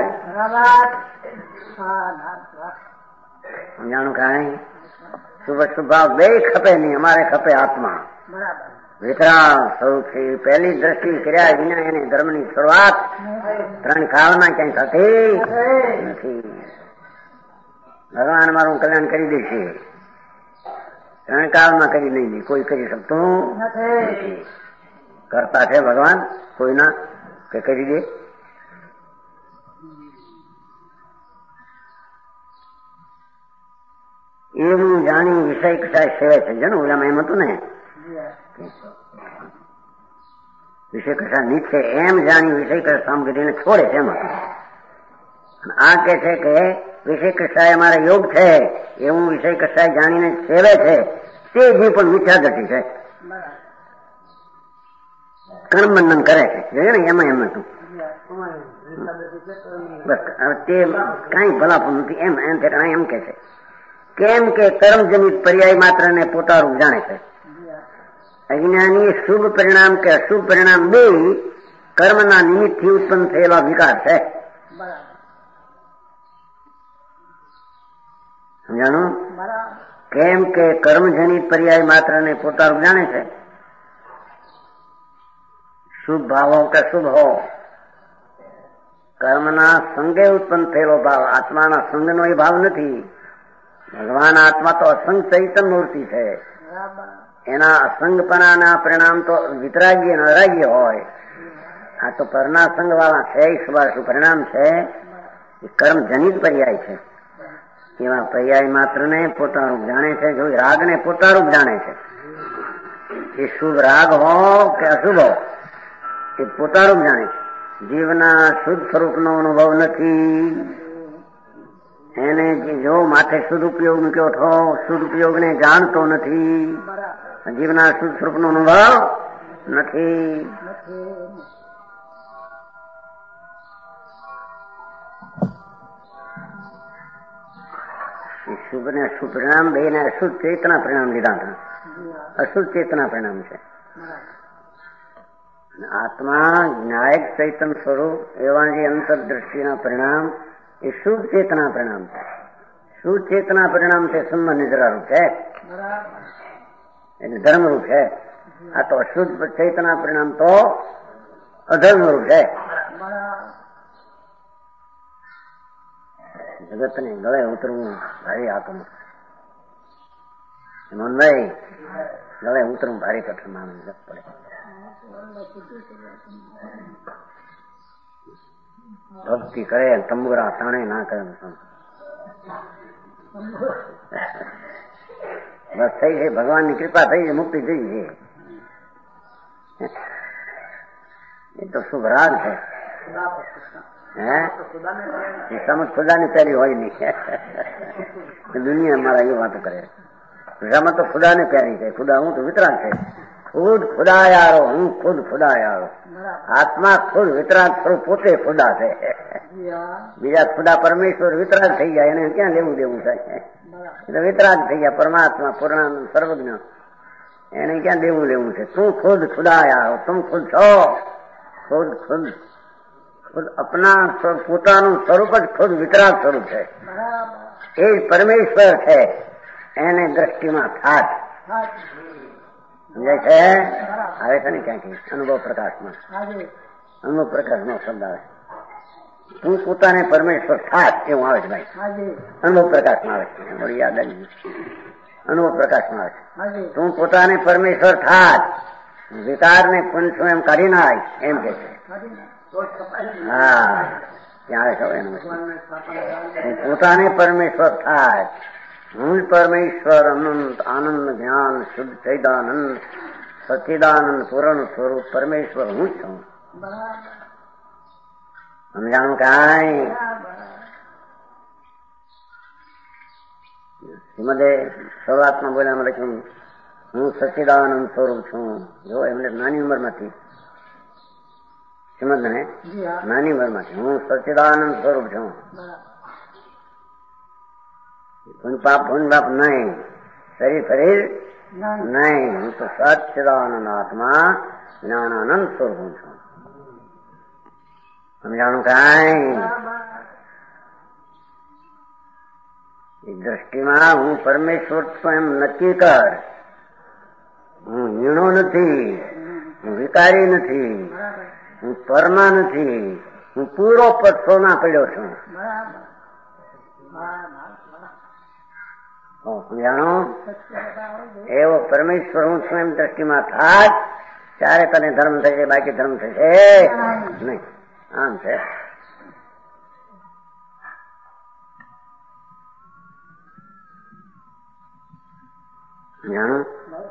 સમજાણું? કાંઈ શુભ શુભાવ બે ખપે નહીં, અમારે ખપે આત્મા. વિતરાગ સ્વરૂપથી પહેલી દ્રષ્ટિ કર્યા વિના એને ધર્મની શરૂઆત ત્રણ કાળમાં ક્યાંય થતી નથી. ભગવાન મારું કલ્યાણ કરી દેશે, ત્રણ કાળમાં કરી નહીં દે. કોઈ કરી શકતું નથી. કરતા છે ભગવાન કોઈના કે કરી દે? એવું જાણી વિષય કસાય સેવાય છે. જણ ઓલામાં એમ હતું ને વિષય કશા નીચે એમ જાણી વિષય કશા સામગ્રીને છોડે છે. એમ આ કે છે કે વિષય કશાય અમારા યોગ છે એવું વિષય કશાય જાણીને સેવે છે તે જે પણ મિથ્યાગતિ છે. કર્મ બંધન કરે છે ને એમાં એમ હતું. બસ તે કઈ ભલાપું નથી એમ એમ એમ કે છે. કેમ કે કર્મજનિત પર્યાય માત્ર ને પોતાનું જાણે છે. અજ્ઞાની શુભ પરિણામ કે અશુભ પરિણામ બે કર્મના નિમિત્તથી ઉત્પન્ન થયેલા વિકાર છે. સમજાણું? કેમ કે કર્મજનિત પર્યાય માત્ર ને પોતાનું જાણે છે. શુભ ભાવો કે શુભ હો કર્મના સંગે ઉત્પન્ન થયેલો ભાવ, આત્માના સંગનો એ ભાવ નથી. ભગવાન આત્મા તો અસંગ ચૈતન્ય મૂર્તિ છે. એના અસંગપણાના પરિણામ તો વિતરાગી અને અરાગ્ય હોય. આ તો પરના સંગ વાળા છે. ઈશ્વર પરિણામ છે એ કર્મજનિત પર્યાય છે. એવા પર્યાય માત્ર ને પોતાનું જાણે છે. જો રાગને પોતાનું જાણે છે એ શુભ રાગ હો કે અશુભ હો એ પોતાનું જાણે છે. જીવના શુદ્ધ સ્વરૂપનો અનુભવ નથી. એને જો માથે સદુપયોગ મૂક્યો છો, સદુપયોગને જાણતો નથી. જીવના શુદ્ધ સ્વરૂપનો અનુભવ નથી. શુભ ને અશુભ પરિણામ બે ને અશુદ્ધ ચેતના પરિણામ લીધા હતા. અશુદ્ધ ચેતના પરિણામ છે. આત્મા જ્ઞાયક ચૈતન સ્વરૂપ એવા જે અંતરદ્રષ્ટિના પરિણામ એ શુદ્ધ ચેતના પરિણામ છે. શુદ્ધ ચેતના પરિણામ છે સંબંધ નિદ્રારૂપ છે, એટલે ધર્મરૂપ છે. આ તો અશુદ્ધ ચેતના પરિણામ તો અધર્મરૂપ છે. જગત ને ગળે ઉતરવું ભારે આત્મ મનભાઈ ગળે ઉતરવું ભારે કઠણ માનવું પડે. ભક્તિ કરે તંબુરા તાણે ના કરે બસ થઈ છે. ભગવાનની કૃપા થઈ છે, મુક્તિ થઈ છે. એ તો શુભ રાગ છે. હે સમજ ખુદાની પહેલી હોય નહીં. દુનિયા મારા એ વાતો કરે. રમત તો ખુદાને પ્યારી છે. ખુદા હું તો વિતરાગ છે. ખુદ ખુદાયારો હું ખુદ ખુદાયારો. આત્મા ખુદ વિતરાગ સ્વરૂપ પોતે ખુદા છે. બીજા ખુદા પરમેશ્વર વિતરાગ થઈ જાય એને ક્યાં લેવું દેવું થાય? એટલે વિતરાગ થઈ ગયા પરમાત્મા પૂર્ણાનંદ સર્વજ્ઞ એને ક્યાં દેવું લેવું છે? તું ખુદ ખુદાયારો, તું ખુદ છો. ખુદ ખુદ ખુદ અપના પોતાનું સ્વરૂપ જ ખુદ વિતરાગ સ્વરૂપ છે. એ જ પરમેશ્વર છે. એને દ્રષ્ટિમાં થાત સમજાય છે. આવે છે ને ક્યાંથી અનુભવ પ્રકાશમાં અનુભવ પ્રકાશમાં શબ્દ આવે. તું પોતાને પરમેશ્વર થાત એવું આવે છે ભાઈ. અનુભવ પ્રકાશમાં આવે છે. બધી યાદ આવી. અનુભવ પ્રકાશમાં આવે છે. તું પોતાને પરમેશ્વર થાત, વિકારને પુંછું એમ કાઢી નાખ એમ કે છે. હા ત્યાં આવે છે એનું પોતાને પરમેશ્વર થાય. હું પરમેશ્વર અનંત આનંદ જ્ઞાન શુદ્ધ ચૈદાનંદ સચ્ચિદાનંદ પૂર્ણ સ્વરૂપ પરમેશ્વર હું છું. સમજાણું કાંઈ? શ્રીમદે શરૂઆતમાં બોલ્યા લખ્યું હું સચ્ચિદાનંદ સ્વરૂપ છું. જો એમને નાની ઉંમરમાંથી શ્રીમદ ને નાની ઉંમરમાંથી હું સચ્ચિદાનંદ સ્વરૂપ છું. પુન પાપ પુન બાપ નહીં, શરીર શરીર નહીં. હું તો સચ્ચિદાનંદ આત્મા જ્ઞાનાનંદ સ્વરૂપ છું. સમજાણું કાંઈ? એ દ્રષ્ટિમાં હું પરમેશ્વર છું એમ નક્કી કર. હું હીણો નથી, હું વિકારી નથી, હું પરમા નથી, હું પૂરો પક્ષોમાં પડ્યો છું. જાણો એવો પરમેશ્વર હું છું એમ દ્રષ્ટિમાં થાત ત્યારે તને ધર્મ થશે, બાકી ધર્મ થશે નહીં. આમ છે. જાણો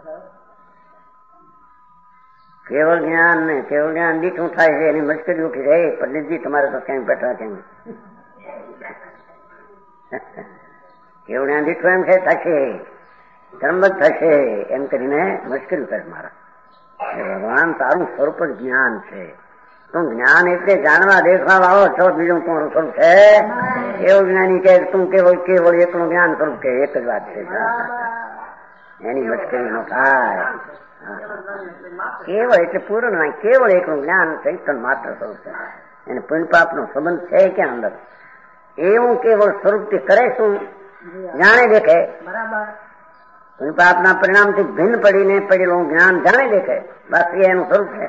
કેવળ જ્ઞાન ને કેવળ જ્ઞાન દીઠું થાય છે એની મુશ્કેલી ઉઠી જાય. પંડિતજી તમારે તો ક્યાંય બેઠા કેમ કેવળ જ્ઞાન દીઠું એમ છે થશે, ધર્મબદ્ધ થશે એમ કરીને મુશ્કેલ કરે મારા. ભગવાન તારું સ્વરૂપ જ જ્ઞાન છે. તું જ્ઞાન એટલે જાણવા દેખવા વાળો છો, બીજું તમારું સ્વરૂપ છે. એવું જ્ઞાની કે તું કેવળ કેવળ એકલું જ્ઞાન સ્વરૂપ કે એક જ વાત છે. એની મુશ્કેલી ન થાય. કેવળ એટલે પૂર્ણ નહીં, કેવળ એકલું જ્ઞાન ચૈતન માત્ર સ્વરૂપ છે. એને પુણ્ય પાપ નો સંબંધ છે ક્યાં અંદર? એવું કેવળ સ્વરૂપથી કરે શું? જાણે દેખે. પુણ્ય પાપના પરિણામથી ભિન્ન પડીને પડેલું જ્ઞાન જાણે દેખે. બસ એ એનું સ્વરૂપ છે.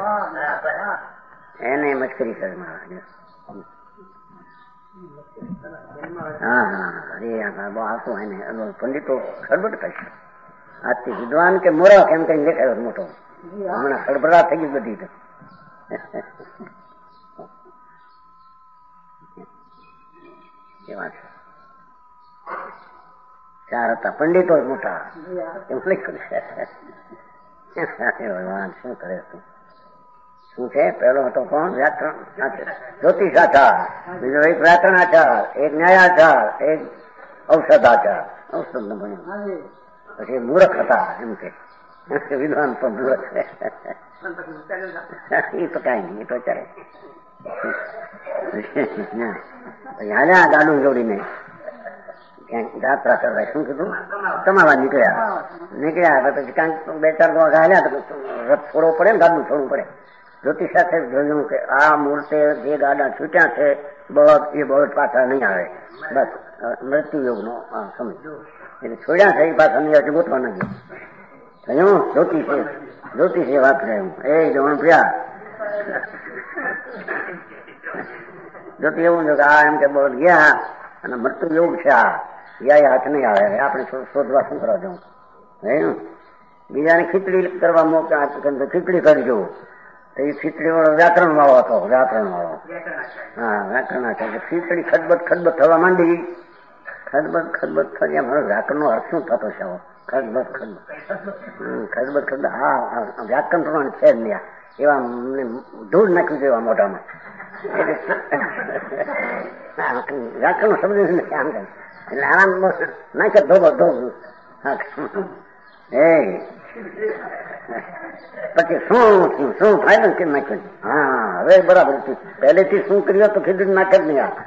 એને મુશ્કેલી કરે મારા. હા હા અરે બહુ આવતું હોય ને પંડિતો ખડબડ થશે. આજથી વિદ્વાન કે મૂરખ એમ કઈ દેખાયો મોટો. હમણાં ખડબડા થઈ ગઈ બધી. કેવા છે ચાર હતા પંડિતો જ મોટા એમ લખ્યું છે. ભગવાન શું કરે તું? શું છે? પેલો હતો કોણ? વ્યાકરણ જ્યોતિષાચાર, બીજો એક વ્યાકરણાચાર, એક ન્યાયાચાર, એક ઔષધાચાર. ઔષધ ન ભણ્યું. પછી મૂર્ખ હતા એમ કે વિદ્વાન પણ મૂર્ખ છે. એ તો કઈ નહીં, એ તો ચાલે. હાલ્યા ગાડું જોડીને ક્યાંક યાત્રા કરવા. શું કીધું? કમાવા નીકળ્યા. નીકળ્યા પછી ક્યાંક બે ચાર વાગે હાલ્યા તો રથ છોડવો પડે ને, ગાડું છોડવું પડે. જ્યોતિષ સાથે જોયું કે આ મૂર્તે જે ગાડા છૂટ્યા છે બળદ, એ બળદ પાછા નહીં આવે. બસ મૃત્યુ યોગનો સમજ એટલે છોડ્યા છે એ પાછા નહીં આવે, ગોતવા નથી થયું. જ્યોતિષે જ્યોતિષે વાત કર્યું, એ જવાનું પ્યા જ્યોતિ એવું છે કે આ એમ કે બળદ ગયા અને મૃત્યુ યોગ છે, આ ગયા હાથ નહીં આવે, આપણે શોધવા શું કરવા જવું. હે બીજાને ખીચડી કરવા મોકલા, ખીચડી કરજો. એ ખીચડી વાળો વ્યાકરણ વાળો હતો, વ્યાકરણ વાળો. હા, વ્યાકરણ ખીચડી ખદબદ ખદબદ થવા માંડી. ખદબદ ખદબદ થયા મારો વ્યાકરણ નો અર્થ શું થતો છે? ખદબદ ખદબદ ખદબદ ખદબદ. હા, વ્યાકરણ પ્રમાણે છે જ નહીં. એવા ધૂળ નાખ્યું છે એવા મોઢામાં. વ્યાકરણ નો શબ્દ નથી આમ કરે એટલે આરામ નાખે ધોબો ધોબ. એ પછી શું થયું, શું ફાયદો કેમ નાખ્યું? હા, હવે બરાબર થયું. પહેલેથી શું કર્યું તો ખીચડી નાખે જ નહીં. આ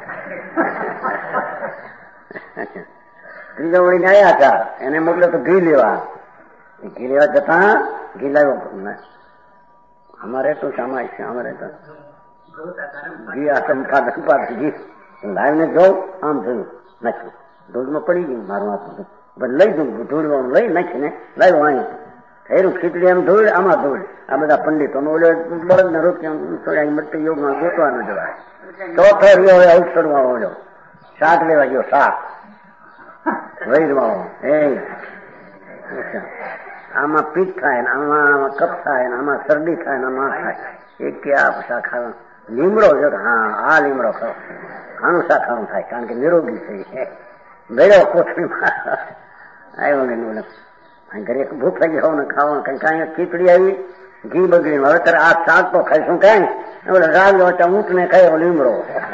ત્રીજા વળીને આવ્યા હતા, એને મોકલ્યો તો ઘી લેવા. ઘી લેવા જતા ઘી લાવ્યો. અમારે તો સામાય છે, અમારે તો ઘી આ સંપાદ સંપાદ ઘી લાવીને જોઉં, આમ જોયું નાખ્યું, દૂધમાં પડી ગયું મારું હાથ. લઈ જઉં ધૂળ લઈ નાખીને લાવ્યો અહીં થયેલું ખીચડી એમ ધૂળ, આમાં ધૂળ. આ બધા પંડિતો બળદ ને રોક્યા મૃત્યુ યોગમાં ગોતવાનો જવાય. ચોથો રહ્યો હવે ઔષધમાં ઓળ્યો, શાક લેવા ગયો, શાક વૈરવાળો. એ આમાં પીઠ થાય ને આમાં કફ થાય ને આમાં શરદી થાય ને આમાં થાય. એક કે આ શાક ખાવાનું લીમડો જો, હા આ લીમડો ખાવ, આનું શાક ખાવાનું થાય કારણ કે નિરોગી છે. ગયો કોથળીમાં આવ્યો ને બોલે ઘરે ભૂખ લાગી હોવ ને ખાવાનું કઈ કઈ ખીચડી આવી, ઘી બગડી. હવે તારે આ શાક તો ખાઈશું કઈ? બોલે રાગ ઊંટ ને ખાયો લીમડો.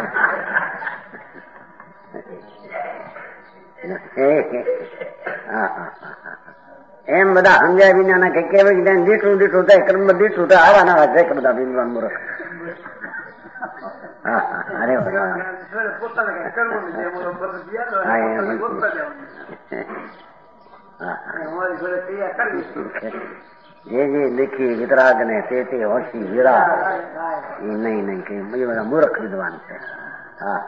એમ બધા સમજાય વિના કે કેવી દીઠું દીઠું થાય, કર્મ દીઠું થાય. આવા નાવા જાય કે બધા બિંદવાન મૂર્ખ. હા હા, અરે જે જે લીખી વિતરાગ ને તે તે હોશી વિરા, એ નહીં નહીં કે એ બધા મૂર્ખ વિદ્વાન છે. હા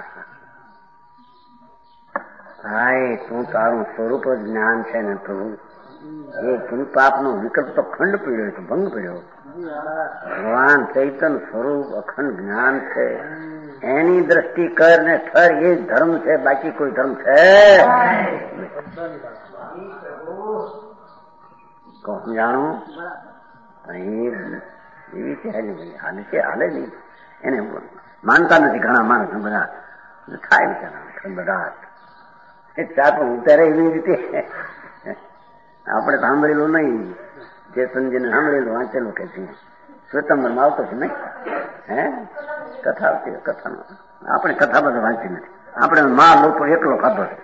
હા, તું તારું સ્વરૂપ જ જ્ઞાન છે ને પ્રભુ. એ પુન પાપ નો વિકલ્પ તો ખંડ પીડ્યો તો ભંગ પીડ્યો. ભગવાન ચૈતન સ્વરૂપ અખંડ જ્ઞાન છે. એની દ્રષ્ટિ કર ને ઠર, એ ધર્મ છે, બાકી કોઈ ધર્મ છે? કોણ જાણું? એવી છે હાલે છે, હાલે નહીં. એને માનતા નથી ઘણા માણસ બધા, થાય બિચારા બધા. ચા પણ ઉતારે એવી રીતે આપણે સાંભળેલું નહીં. જે સંજીને સાંભળેલું વાંચેલું કે છે શ્વેતાંબરમાં આવતો છે નહીં? હે કથા આવતી કથાનો. આપણે કથા બધું વાંચી નથી. આપણે મા લોકો એકલો ખાધો છે.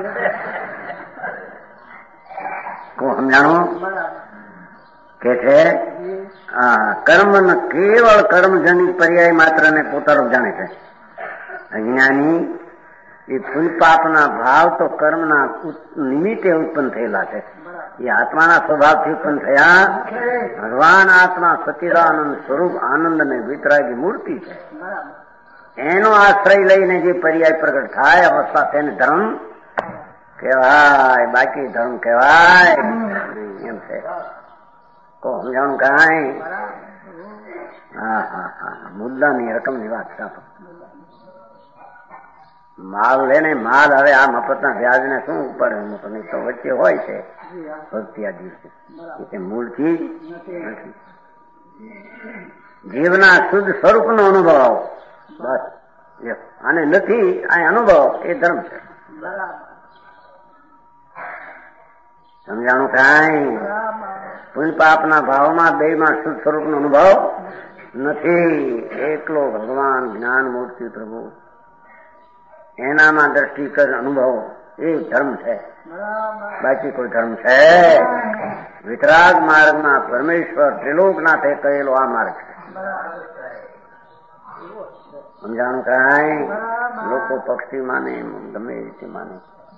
કોણ સમજાણું કે છે? કર્મ કેવળ કર્મજનિત પર્યાય માત્ર ને પોતાનો જાણે છે. અજ્ઞાની એ પુલપાપના ભાવ તો કર્મના નિમિત્તે ઉત્પન્ન થયેલા છે. એ આત્માના સ્વભાવથી ઉત્પન્ન થયા. ભગવાન આત્મા સચિદાનંદ સ્વરૂપ આનંદ ને વિતરાગી મૂર્તિ છે. એનો આશ્રય લઈને જે પર્યાય પ્રગટ થાય અવસ્થા તેને ધર્મ કહેવાય, બાકી ધર્મ કહેવાય એમ છે. કો સમજાણું કાંઈ? હા હા હા, મુદ્દાની રકમની વાત સાંભળો. માલ લે ને માલ, હવે આ મફતના વ્યાજ ને શું પડે તો વચ્ચે હોય છે ભક્તિ આ દિવસે મૂળથી નથી. જીવના શુદ્ધ સ્વરૂપ નો અનુભવ બસ, અને નથી આ અનુભવ એ ધર્મ છે. સમજાણું કાંઈ? પુણ્ય પાપના ભાવમાં બે માં શુદ્ધ સ્વરૂપ નો અનુભવ નથી. એકલો ભગવાન જ્ઞાન મૂર્તિ પ્રભુ, એનામાં દ્રષ્ટિ કર અનુભવ એ ધર્મ છે, બાકી કોઈ ધર્મ છે? વિતરાગ માર્ગમાં પરમેશ્વર ત્રિલોકનાથે કહેલો આ માર્ગ છે. સમજાણું કાંઈ? લોકો પક્ષી માને, ગમે એ રીતે માને.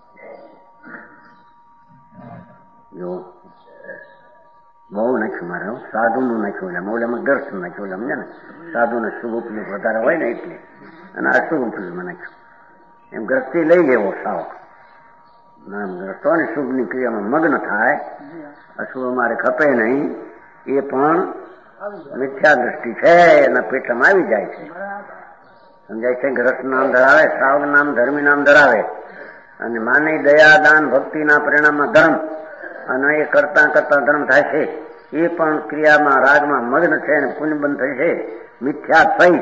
જો બહુ નાખ્યું મારે, સાધુનું નાખ્યું, એટલે મોલામાં દર્શન નાખ્યું, એટલે સમજે ને, સાધુને શુભ ઉપયોગ વધારે હોય ને એટલે, અને અશુભ ઉપયોગમાં નાખ્યું. એમ ગ્રસ્તી લઈ લેવો સાવ, ગ્રસ્તો ને શુભની ક્રિયામાં મગ્ન થાય, અશુભ અમારે ખપે નહીં, એ પણ મિથ્યા દ્રષ્ટિ છે, એના પેટમાં આવી જાય છે. સમજાય છે? ગ્રસ્ત નામ ધરાવે, સાવ નામ ધર્મી નામ ધરાવે, અને માની દયા દાન ભક્તિના પરિણામમાં ધર્મ, અને એ કરતા કરતા ધર્મ થાય છે, એ પણ ક્રિયામાં રાગમાં મગ્ન છે, અને પુણ્યબંધ થશે, મિથ્યા થઈ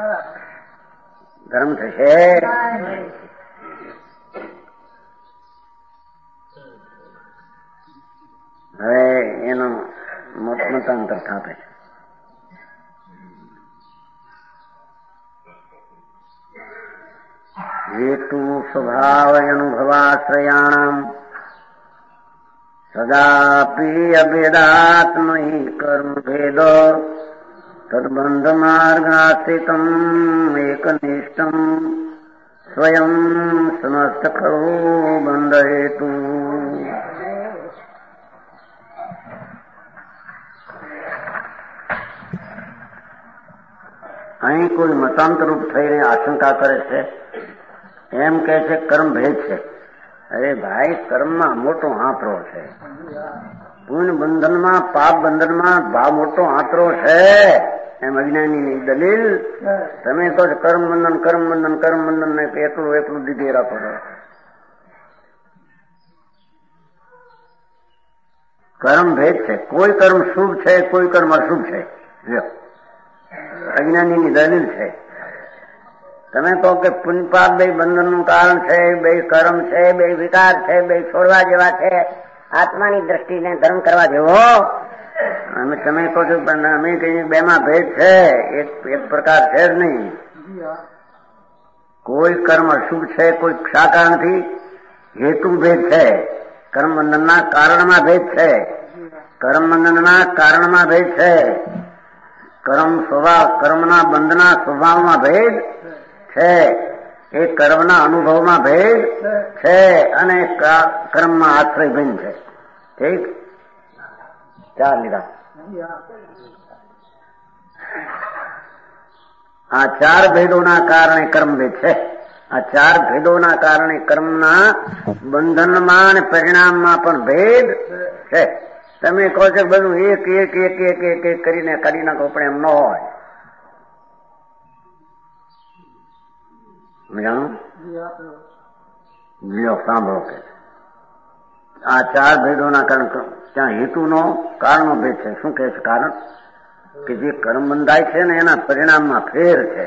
ધર્મ થશે. હવે એનો મતાંતર થાપે છે. હેતુ સ્વભાવ અનુભવાશ્રયાણામ સદાપી અભેદાત્મહી કર્મ ભેદ તદબંધ માર્ગાશ્રિતમ એકનિષ્ઠમ સ્વયં સમસ્ત ખરો બંધ હેતુ. અહીં કોઈ મતાંતરૂપ થઈને આશંકા કરે છે, એમ કે છે કર્મ ભેદ છે. અરે ભાઈ, કર્મમાં મોટો આંતરો છે, પુણ્ય બંધનમાં પાપ બંધનમાં ભાવ મોટો આંતરો છે, એમ અજ્ઞાનીની દલીલ. તમે કહો છો કર્મ બંધન કર્મ બંધન કર્મ બંધન ને એકલું એકલું દીધી રાખો છો. કર્મ ભેદ છે, કોઈ કર્મ શુભ છે, કોઈ કર્મ અશુભ છે. અજ્ઞાનીની દલીલ છે. તમે કહો કે પુણ્ય પાપ બે બંધનનું કારણ છે, બે કર્મ છે, બે વિકાર છે, બે છોડવા જેવા છે, આત્માની દ્રષ્ટિને ધર્મ કરવા જેવો. અમે તમે કહો છો પણ અમે કહીએ બે માં ભેદ છે, એક એક પ્રકાર છે જ નહીં. કોઈ કર્મ અશુભ છે, કોઈ શા કારણથી? હેતુ ભેદ છે. કર્મ બંધનના કારણમાં ભેદ છે, કર્મ બંધનના કારણમાં ભેદ છે. કર્મ સ્વભાવ કર્મના બંધના સ્વભાવમાં ભેદ છે, એ કર્મના અનુભવમાં ભેદ છે, અને કર્મમાં આશ્રય ભિન્ન છે. ઠીક, ચાર લીધા. આ ચાર ભેદોના કારણે કર્મ ભેદ છે. આ ચાર ભેદોના કારણે કર્મના બંધનમાં અને પરિણામમાં પણ ભેદ છે. તમે કહો છો બધું એક એક એક એક એક એક કરીને કાઢી નાખો, પણ એમ ન હોય. જાણો લ્યો, સાંભળો કે આ ચાર ભેદોના કારણ ત્યાં હેતુનો કારણનો ભેદ છે. શું કહે છે કારણ? કે જે કર્મ બંધાય છે ને એના પરિણામમાં ફેર છે.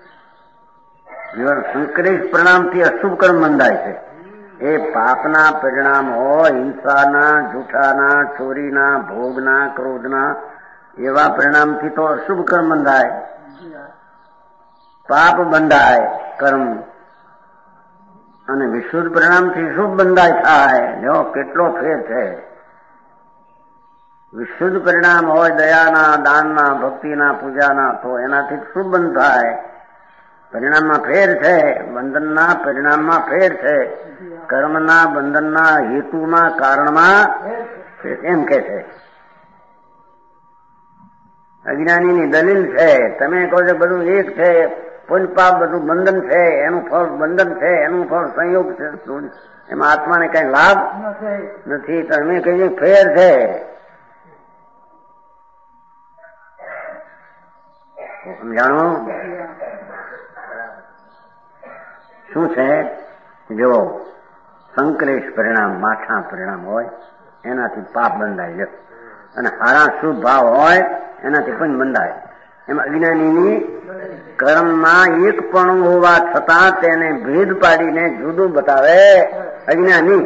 સંકલિત પરિણામથી અશુભ કર્મ બંધાય છે, એ પાપના પરિણામ હોય, હિંસાના, જૂઠાના, ચોરીના, ભોગના, ક્રોધના, એવા પરિણામથી તો અશુભ કર્મ બંધાય. પાપ બંધાય કર્મ, અને વિશુદ્ધ પરિણામથી શુભ બંધાય થાય. જો કેટલો ફેર છે. વિશુદ્ધ પરિણામ હોય દયાના, દાનના, ભક્તિના, પૂજાના, તો એનાથી શુભ બંધ થાય. પરિણામમાં ફેર છે, બંધનના પરિણામમાં ફેર છે, કર્મના બંધનના હેતુમાં કારણમાં એમ કે છે. અજ્ઞાનીની દલીલ છે. તમે કહો છો બધું એક છે, પુણ્ય પાપ બધું બંધન છે, એનું ફળ બંધન છે, એનું ફળ સંયોગ છે, એમાં આત્માને કઈ લાભ નથી. તમે કહીએ ફેર છે. સમજાણો શું છે? જો સંકલેશ પરિણામ, માઠા પરિણામ હોય એનાથી પાપ બંધાય છે, અને હારા શુભ ભાવ હોય એનાથી પણ બંધાય. એમાં અજ્ઞાનીની કર્મમાં એક પણ હોવા છતાં તેને ભેદ પાડીને જુદું બતાવે અજ્ઞાની.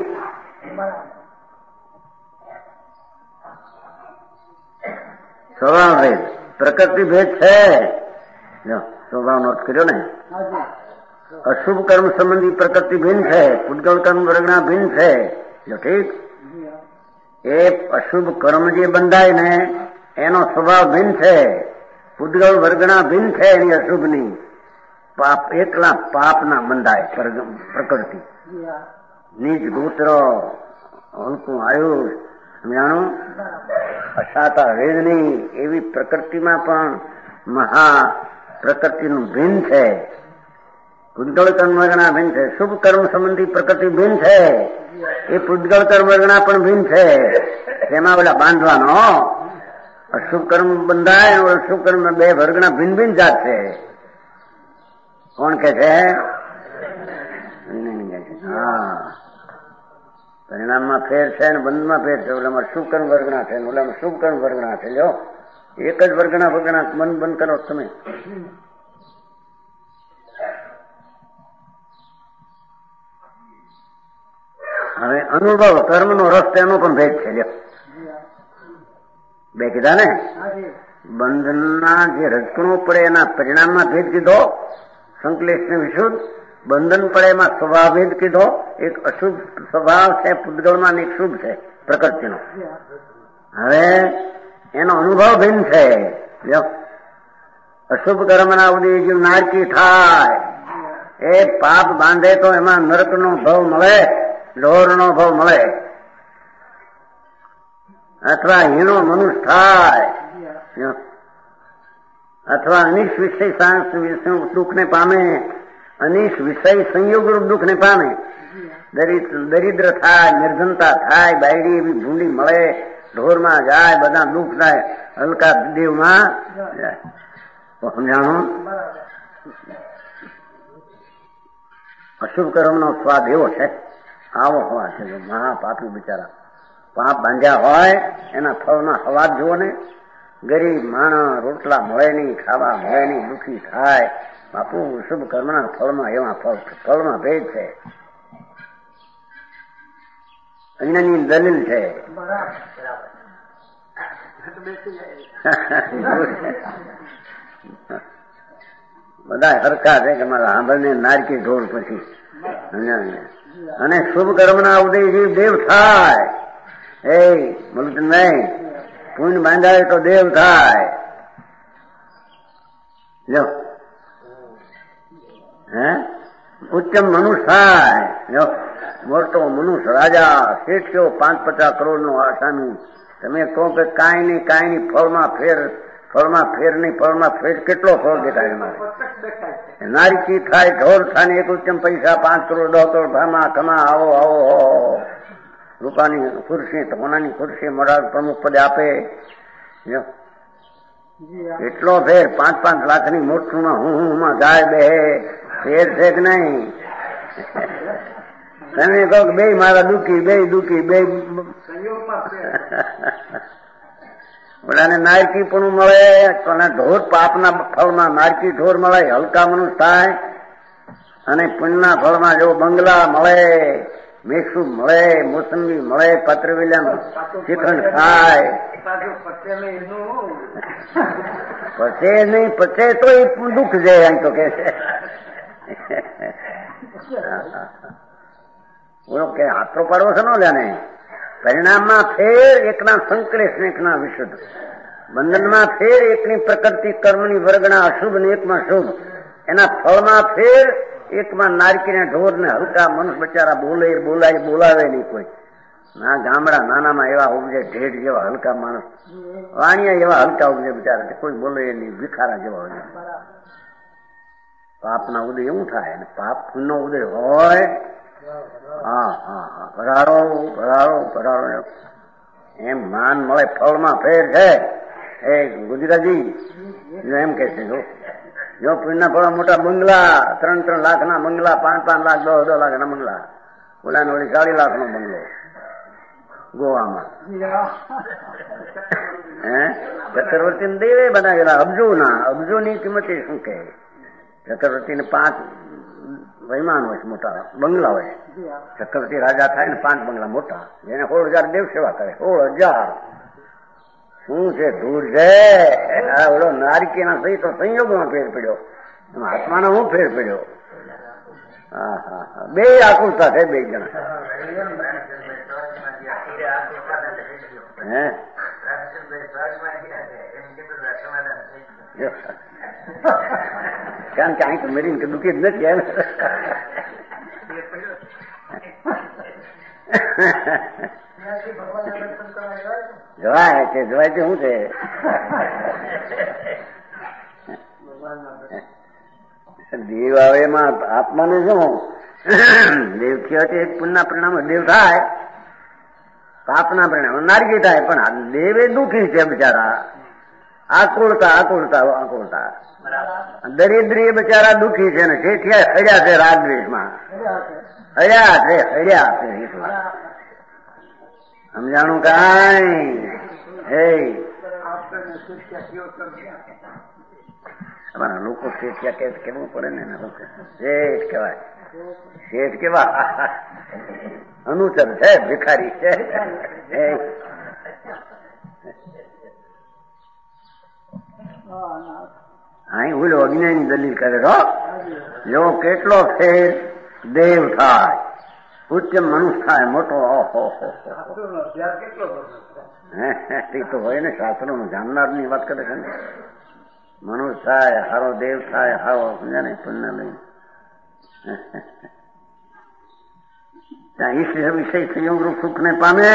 સ્વભાવ ભેદ, પ્રકૃતિ ભેદ છે. જો સ્વભાવનો અર્થ કર્યો ને. અશુભ કર્મ સંબંધી પ્રકૃતિ ભિન્ન છે, પૂતગલ કર્મ વર્ગના ભિન્ન છે. જો ઠીક, એ અશુભ કર્મ જે બંધાય ને એનો સ્વભાવ ભિન્ન છે. પૂતગળ વર્ગના ભિન્ન છે એની અશુભની. પાપ એકલા પાપના બંધાય પ્રકૃતિ. નીચ ગોત્ર, હલકું આયુષ, જાણું અસાતા વેદની એવી પ્રકૃતિમાં પણ મહા પ્રકૃતિનું ભિન્ન છે. પૂતગળ કર્મ વર્ગના ભિન્ન છે. શુભ કર્મ સંબંધી પ્રકૃતિ ભિન્ન છે. એ પૂતગળ કર્મ વર્ગના પણ ભિન્ન છે. તેમાં પેલા બાંધવાનો અશુભ કર્મ બંધાય અને અશુભ કર્મ બે વર્ગના ભિન્ન ભિન્ન જાત છે. કોણ કે છે? હા, પરિણામમાં ફેર છે ને બંધમાં ફેર છે. ઓલામાં શુભ કર્મ વર્ગના છે, ઓલામાં શુભ કર્મ વર્ગના છે. જો એક જ વર્ગના વર્ગના બંધ બંધ કરો તમે. હવે અનુભવ કર્મનો રસ તેનો પણ ભેદ છે. જો બે કીધા ને, બંધનના જે રજકણો પડે એના પરિણામમાં ભેદ કીધો, સંકલેશ ને વિશુદ્ધ. બંધન પડે એમાં સ્વભાવ ભેદ કીધો. એક અશુભ સ્વભાવ છે પૂતગળમાં, એક શુભ છે પ્રકૃતિનો. હવે એનો અનુભવ ભિન્ન છે. જો અશુભ કર્મના ઉદય જીવ નારકી થાય, એ પાપ બાંધે તો એમાં નરકનો ભવ મળે, ઢોરનો ભવ મળે, અથવા હીણો મનુષ્ય થાય, અથવા અનિષ્ટ વિષય દુઃખને પામે, અનિષ્ટ વિષય સંયોગરૂપ દુઃખને પામે, દરિદ્ર થાય, નિર્ધનતા થાય, બાયડી એવી ભૂંડી મળે, ઢોરમાં જાય, બધા દુઃખ થાય, હલકા દેવમાં જાય. સમજાણું? અશુભ કર્મનો સ્વાદ એવો છે, આવો હોવા છે. મહાપાપી બિચારા પાપ બાંધ્યા હોય એના ફળના હવાજ જુઓ ને. ગરીબ માણસ રોટલા મળે નહીં, ખાવા મળે નહીં, દુઃખી થાય. બાપુ શુભ કર્મના ફળમાં એવા ફળ ફળમાં ભેદ છે. અન્યની દલીલ છે. બધા હરખા છે કે મારા સાંભળને નારકી ઢોળ પછી. અને શુભ કર્મના ઉદય જીવ દેવ થાય. એ બોલું નહીં, પુણ્ય બાંધાય તો દેવ થાય. જો હે ઉત્તમ મનુષ્ય થાય. જો મોટો મનુષ્ય, રાજા, શેઠિયો, પાંચ પચાસ કરોડ નો આસામી. તમે કહો કે કાંઈ નહીં કાંઈ નહીં, ફળમાં ફેર ફળમાં ફેર નહીં, ફળમાં ફેર કેટલો ફળ દેખાય મારે. નારકી થાય, ઢોર થાય ને એક ઉત્તમ પૈસા પાંચ કરોડ દસ કરોડ ભામાં ખમા આવો આવો રૂપાની ખુરશી, સોનાની ખુરશી, મોડા પ્રમુખ પદે આપે. એટલો ફેર પાંચ પાંચ લાખની મોટુંમાં હું હું ગાય બે ફેર છે કે નહીં? તમે કહો કે બે મારા દુઃખી, બે દુઃખી, બે ઓલાને નારકી પણ મળે, અને ઢોર પાપના ફળમાં નારકી ઢોર મળે, હલકા મનુષ્ય થાય. અને પુણ્યના ફળમાં જો બંગલા મળે, મેસુબ મળે, મોસંબી મળે, પત્રવિલન શ્રીખંડ ખાય. પચે નહીં, પચે તો એ દુઃખ છે એમ તો કે છે. બોલો કે હાથો પાડવો છે નો લેને. પરિણામમાં ફેર એકના સંકલેશ ને એકના વિશુદ્ધ. બંધનમાં ફેર એકની પ્રકૃતિ કર્મની વર્ગના અશુભ ને એકમાં શુભ. એના ફળમાં ફેર એકમાં નારકી ને ઢોર ને હલકા મનુષ્ય બચારા બોલે બોલાય બોલાવે નહીં કોઈ. ના ગામડા નાનામાં એવા ઉપજે, ઢેઢ જેવા હલકા માણસ, વાણિયા એવા હલકા ઉપજે બિચારા, કોઈ બોલે નહીં, ભિખારા જેવા હોય. પાપના ઉદય એવું થાય ને પાપ નો ઉદય હોય. હા હા હા ભરારો ભરારો ભરારો એમ માન મળે. ફળમાં ફેર છે. એ ગુજરાતી એમ કે છે, જો જો પુણ્યના ફળ મોટા બંગલા, ત્રણ ત્રણ લાખ ના બંગલા, પાંચ પાંચ લાખ દસ દસ લાખ ના બંગલા, ઓલા વળી ચાલીસ લાખ નો બંગલો ગોવામાં. હે ચક્રવર્તી દેવે બનાવેલા અબજો ના, અબજો ની કિંમત શું કહે? ચક્રવર્તી ને પાંચ વૈમાન હોય, મોટા બંગલા હોય. ચક્રવર્તી રાજા થાય ને પાંચ બંગલા મોટા, જેને સોળ હજાર દેવ સેવા કરે. સોળ હજાર શું છે? ધૂળ છે. ઓલો નારકી ના સહી તો સંયોગમાં ફેર પડ્યો, આત્માનો હું ફેર પડ્યો. હા હા હા બે આકુલતા છે બે જણા. હે કારણ કે અહીં તો મેરી કે દુઃખી જ નથી એમ જવાય છે જવાય છે શું છે દેવ આવે એમાં આત્માનું શું દેવ થયો એક પુણ્યના પરિણામ દેવ થાય પાપના પરિણામ નારકી થાય પણ દેવ એ દુઃખી છે બિચારા આકુળતા આકુળતા આકુળતા દરિદ્રી બિચારા દુઃખી છે ને શેઠિયા હળ્યા છે રાગદ્વેષમાં હળ્યા છે હળ્યા છે સમજાણું કાંઈ હે અમારા લોકો શેઠિયા કે કેવું પડે ને શેઠ કહેવાય શેઠ કેવા અનુચર છે ભિખારી છે અહીં ઓલો અજ્ઞાની દલીલ કરે છો જો કેટલો ફેર દેવ થાય ઉચ્ચ મનુષ્ય થાય મોટો ઓહો એ તો હોય ને શાસ્ત્રો નું જાણનાર ની વાત કરે છે ને મનુષ્ય થાય હારો દેવ થાય હારો સમજ્યા ને પુણ્ય લઈ ત્યાં ઈશ્વર વિષય સંયોગ રૂપ સુખ ને પામે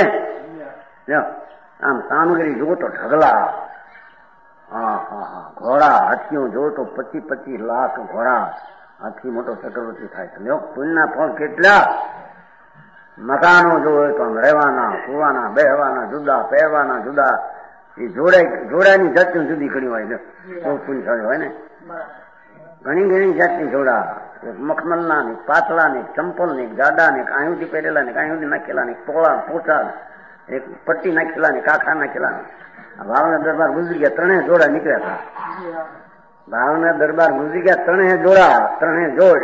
આમ સામગ્રી જુઓ તો ઢગલા હા હા હા ઘોડા હાથીઓ જો તો પચીસ પચીસ લાખ ઘોડા હાથી મોટો ચક્રવર્તી થાય છે પુણ્યના ફળ કેટલા મકાનો જોવે તો રહેવાના સુવાના બેહવાના જુદા પહેરવાના જુદા એ જોડે જોડાની જાતની જુદી ઘણી હોય બહુ પુણ્યશાળી હોય ને ઘણી ઘણી જાતની જોડા મખમલના ને પાતળા ને ચંપલ ને ગાડા ને આયુથી પહેરેલા ને આયુથી નાખેલા ને ટોળા પોચા એક પટ્ટી નાખેલા ને કાખા નાખેલા ને ભાવના દરબાર ગુજરી ગયા ત્રણેય જોડા નીકળ્યા હતા ભાવના દરબાર ગુજરી ગયા ત્રણેય જોડા ત્રણેય જોડ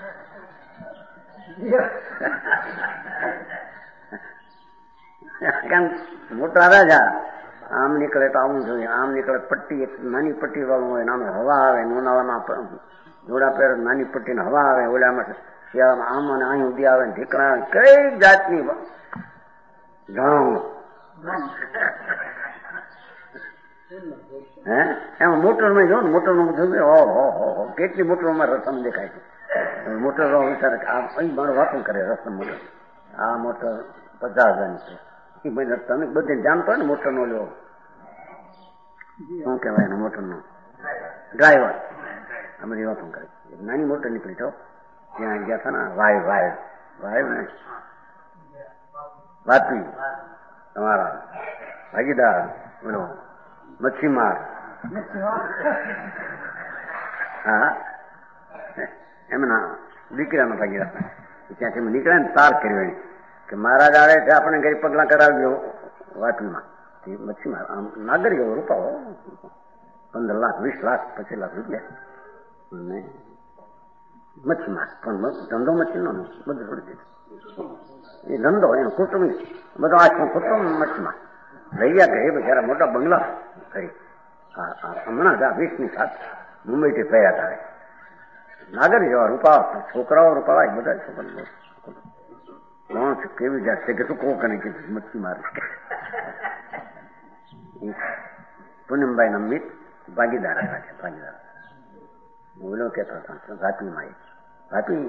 મોટા રાજા આમ નીકળે તો આવું જોઈએ આમ નીકળે પટ્ટી એક નાની પટ્ટી વાળું હોય આમ હવા આવે નોનાવામાં જોડા પહેર નાની પટ્ટી ને હવા આવે ઓલામાં શિયાળામાં આમ અને અહીં ઉદી આવે ઢીકણા આવે કઈ જાતની ઘણું હે એમાં મોટર માં જો ને મોટર નું જોયું ઓહો હો કેટલી મોટરોમાં રસમ દેખાય છે મોટરો વિચારે અહીં મારું વાતું કરે રસમ મોટર આ મોટર પચાસ હજારની છે તમે બધે જાણતો હોય ને મોટર નો લ્યો શું કહેવાય એનો મોટર નો ડ્રાઈવર આ બધી વાતો કરે નાની મોટર નીકળી તો ત્યાં ગયા હતા ને વાયુ વાયુ વાયુ ને વાપી તમારા ભાગીદાર બોલો મચ્છીમાર હા એમના દીકરાનો ભાગીદાર ત્યાંથી નીકળ્યા ને તાર કર્યો એને કે મહારાજ આવે છે આપણે કઈ પગલા કરાવ્યો વાપીમાં મચ્છીમાર આમ નાગરિક રૂપાઓ પંદર લાખ વીસ લાખ પચીસ લાખ રૂપિયા અને મચ્છીમાર પણ ધંધો મચ્છીનો બધું છોડી દીધું એ ધંધો એનો કુટુંબ બધો આખો કુટુંબ મચ્છીમાર લઈ ગયા કે એ બિચારા મોટા બંગલા કરી હમણાં જ આ વીસની સાત મુંબઈથી ફર્યા હતા નાગર જેવા રૂપા છોકરાઓ રૂપાવા બધા છોકરા કોણ છે કેવી જાત છે કે તું કોક ને કીધું મચ્છી મારી પૂનમભાઈ ના મિત ભાગીદાર હતા છે ભાગીદાર બોલો કેતો હતા ભાપીમાં ભાપી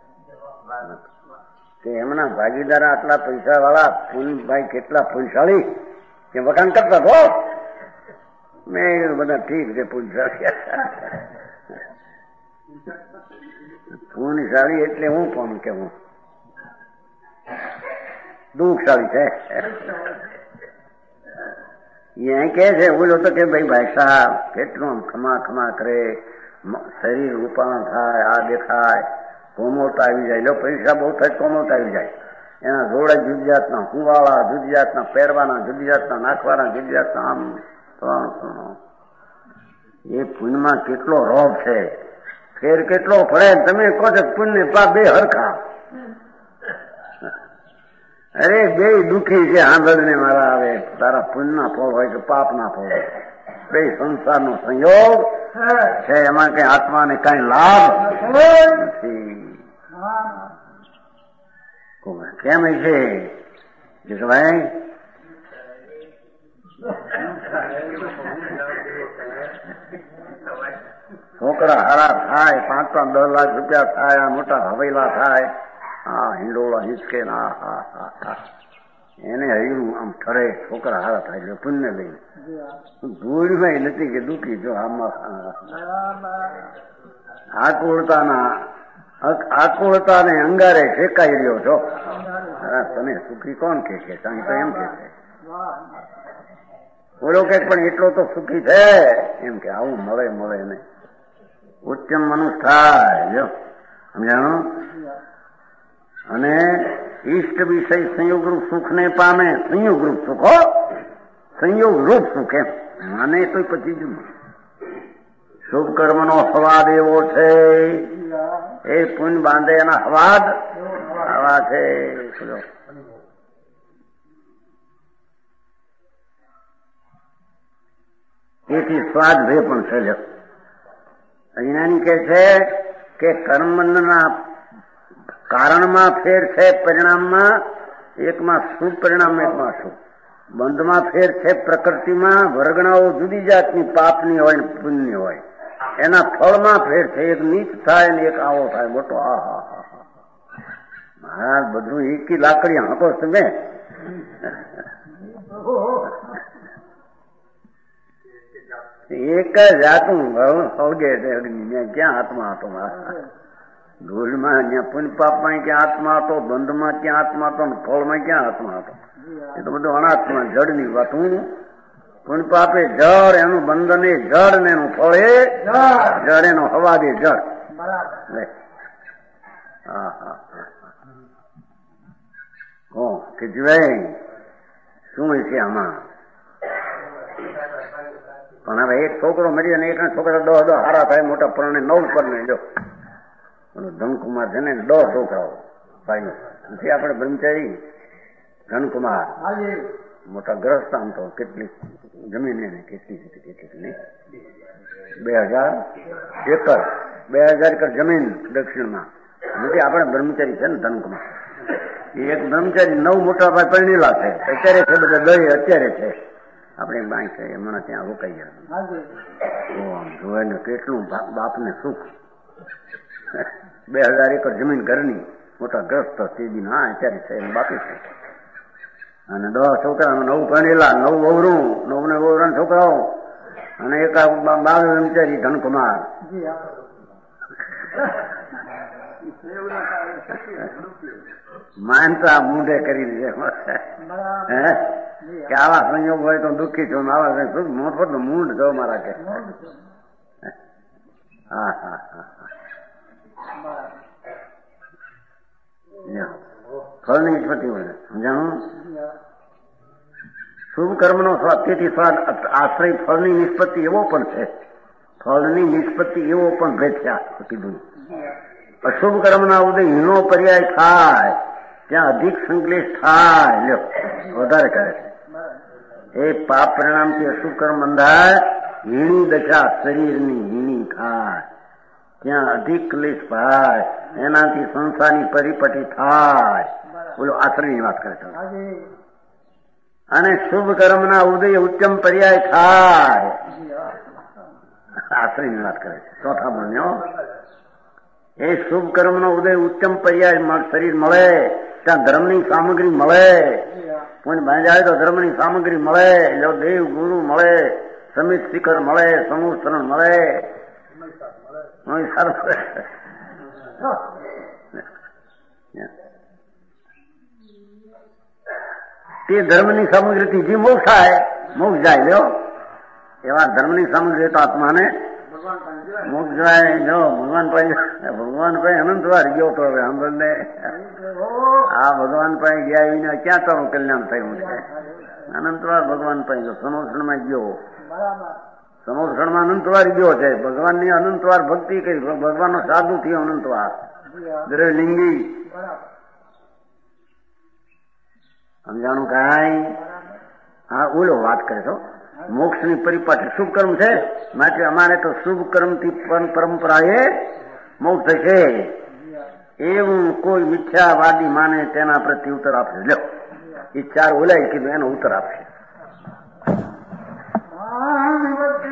કે એમના ભાગીદાર આટલા પૈસા વાળા પૂનમભાઈ કેટલા પુલશાળી કે વખાણ કરતા હો મેં બધા ઠીક છે પુલશાળી પુણ્યશાળી એટલે હું પણ કેવું દુઃખશાળી છે એ કે છે બોલો તો કે ભાઈ ભાઈ સાહેબ કેટલું આમ ખમા ખમા કરે શરીર રૂપાણ થાય આ દેખાય કોમળતા આવી જાય લો પૈસા બહુ થાય કોમળતા આવી જાય એના જોડા જુદી જાતના કુવાળા જુદી જાતના પહેરવાના જુદી જાતના નાખવાના જુદી જાતના આમ એ પુણ્યમાં કેટલો રોગ છે ફેર કેટલો પડે તમે કહો છો પુણ્ય પાપ બે હરખા અરે બે દુઃખી છે આંધળને મારા આવે તારા પુણ્યના ફળ હોય કે પાપના ફળ હોય બે સંસારનો સંયોગ છે એમાં કઈ આત્માને કઈ લાભ નથી કેમ છે ભાઈ છોકરા હારા થાય, પાંચ પાંચ દસ લાખ રૂપિયા થાય, મોટા હવેલા થાય, હા હિંડોળા હિંચકે હા હા હા હા એને હૈયું આમ ઠરે, છોકરા હારા થાય એટલે પુણ્ય લઈને ધૂળમાં નથી કે દુઃખી જો આમાં આકુળતાના આકુળતા ને અંગારે ફેંકાઈ રહ્યો છો. તને સુખી કોણ કે છે? કારણ તો એમ કે છે બોલો કે પણ એટલો તો સુખી છે એમ કે આવું મળે મળે ને ઉત્તમ મનુષ્ય થાય જો સમજાણો. અને ઈષ્ટ વિષય સંયોગ રૂપ સુખ ને પામે, સંયોગ રૂપ સુખ હો, સંયોગ રૂપ સુખ એમ અને તો પછી જ શુભ કર્મ નો હવાદ એવો છે, એ પુણ્ય બાંધે એના હવાદ હવા છે. એથી સ્વાદ ભે પણ છે. અજ્ઞાની કે છે કે કર્મના કારણમાં ફેર છે, પરિણામમાં એકમાં શુભ પરિણામ એકમાં શુભ. બંધમાં ફેર છે પ્રકૃતિમાં, વર્ગણાઓ જુદી જાતની પાપની હોય ને પુણ્ય હોય. એના ફળમાં ફેર છે, એક નીચ થાય ને એક આવો થાય મોટો. આ હા હા હા મહારાજ બધું એકી લાકડી હાંકો તમે એક જ જાતું સળગે છે અગ્નિ. ક્યાં આત્મા હતો મારા? ધૂળમાં ત્યાં પુણ્ય પાપમાં ક્યાં આત્મા હતો, બંધમાં ક્યાં આત્મા હતો, ફળમાં ક્યાં આત્મા હતો? એ તો બધું અનાત્મા જડની વાત. હું પુણ્ય પાપે જળ, એનું બંધન એ જળ ને એનું ફળ એ જળ, એનો હવા દે જળ. હા હા હો કે જીવાય શું છે આમાં? પણ હવે એક છોકરો મરી અને એક છોકરા દો દો હારા થાય, મોટા પરણે નવ પરણે જો ધનકુમાર છે ને દો છોકરાઓ ભાઈ નથી આપણે બ્રહ્મચારી ધનકુમાર મોટા ગ્રસ્ત આમ તો કેટલી જમીન એને કેટલી કેટલી નહીં બે હજાર એકર બે હજાર એકર જમીન દક્ષિણમાં નથી આપણે બ્રહ્મચારી છે ને ધનકુમાર. એ એક બ્રહ્મચારી નવ મોટા ભાઈ પરણેલા છે અત્યારે છે, બધા દઈ અત્યારે છે. આપણે બાઈ છે એમણે ત્યાં રોકાઈ ગયા. આમ જોવાય ને કેટલું બાપને સુખ. બે હજાર એકર જમીન ઘરની, મોટા ગ્રસ્ત સીધી હા અત્યારે છે એમ બાકી છે. અને દસ છોકરા નવ ભણેલા, નવ વવરું, નવ ને વવરણ છોકરાઓ અને એક બાર બ્રહ્મચારી ધનકુમાર. માનતા મૂંઢે કરી દીધે કે આવા સંયોગ હોય તો દુઃખી છું, આવા મોટો મૂંઢ જો મારા કે. હા હા હા ફળ ની નિષ્પત્તિ હોય સમજાણું. શુભ કર્મ નો સ્વાદ, તેથી સ્વાદ આશ્રય ફળની નિષ્પત્તિ એવો પણ છે, ફળની નિષ્પત્તિ એવો પણ ભેદ છે કીધું. અશુભ કર્મના ઉદય હીનો પર્યાય થાય ત્યાં અધિક સંકલેશ થાય, લ્યો વધારે કરે છે. એ પાપ પરિણામથી અશુભ કર્મ બંધાય, હીણી દશા શરીરની હીણી થાય, ત્યાં અધિક ક્લેશ થાય, એનાથી સંસારની પરિપટી થાય. બોલો આશ્રયની વાત કરે છે. અને શુભ કર્મના ઉદય ઉત્તમ પર્યાય થાય, આશ્રયની વાત કરે છે. ચોથા બન્યો એ શુભ કર્મનો ઉદય ઉત્તમ પર્યાય શરીર મળે, ત્યાં ધર્મની સામગ્રી મળે. પુણ્ય બાંધાય તો ધર્મની સામગ્રી મળે, જો દેવ ગુરુ મળે, સમિત શિખર મળે, સમૂહ શરણ મળે, તે ધર્મની સામગ્રીથી જે મોક્ષ થાય, મોક્ષ જાય. લ્યો એવા ધર્મની સામગ્રી તો આત્માને મોક્ષ જાય. જો ભગવાન પાસે ભગવાન પાસે અનંત વાર ગયો તો હવે સાંભળને આ ભગવાન પાસે ગયા એને ક્યાં તારું કલ્યાણ થયું છે? અનંત વાર ભગવાન પાસે ગયો, સમોષણમાં ગયો, સમોષણમાં અનંત વાર ગયો છે. ભગવાનની અનંત વાર ભક્તિ કરી, ભગવાનનો સાધુ થયો અનંત વાર, દ્રલિંગી. સમજાણું કાંઈ? હા ઓલો વાત કરે છો મોક્ષની પરિપાટી શુભ કર્મ છે, માટે અમારે તો શુભ કર્મથી પરંપરાએ મોક્ષ થશે એવું કોઈ મિથ્યાવાદી માને તેના પ્રત્યે ઉત્તર આપશે. લો એ ચાર ઓલાય કીધું એનો ઉત્તર આપશે.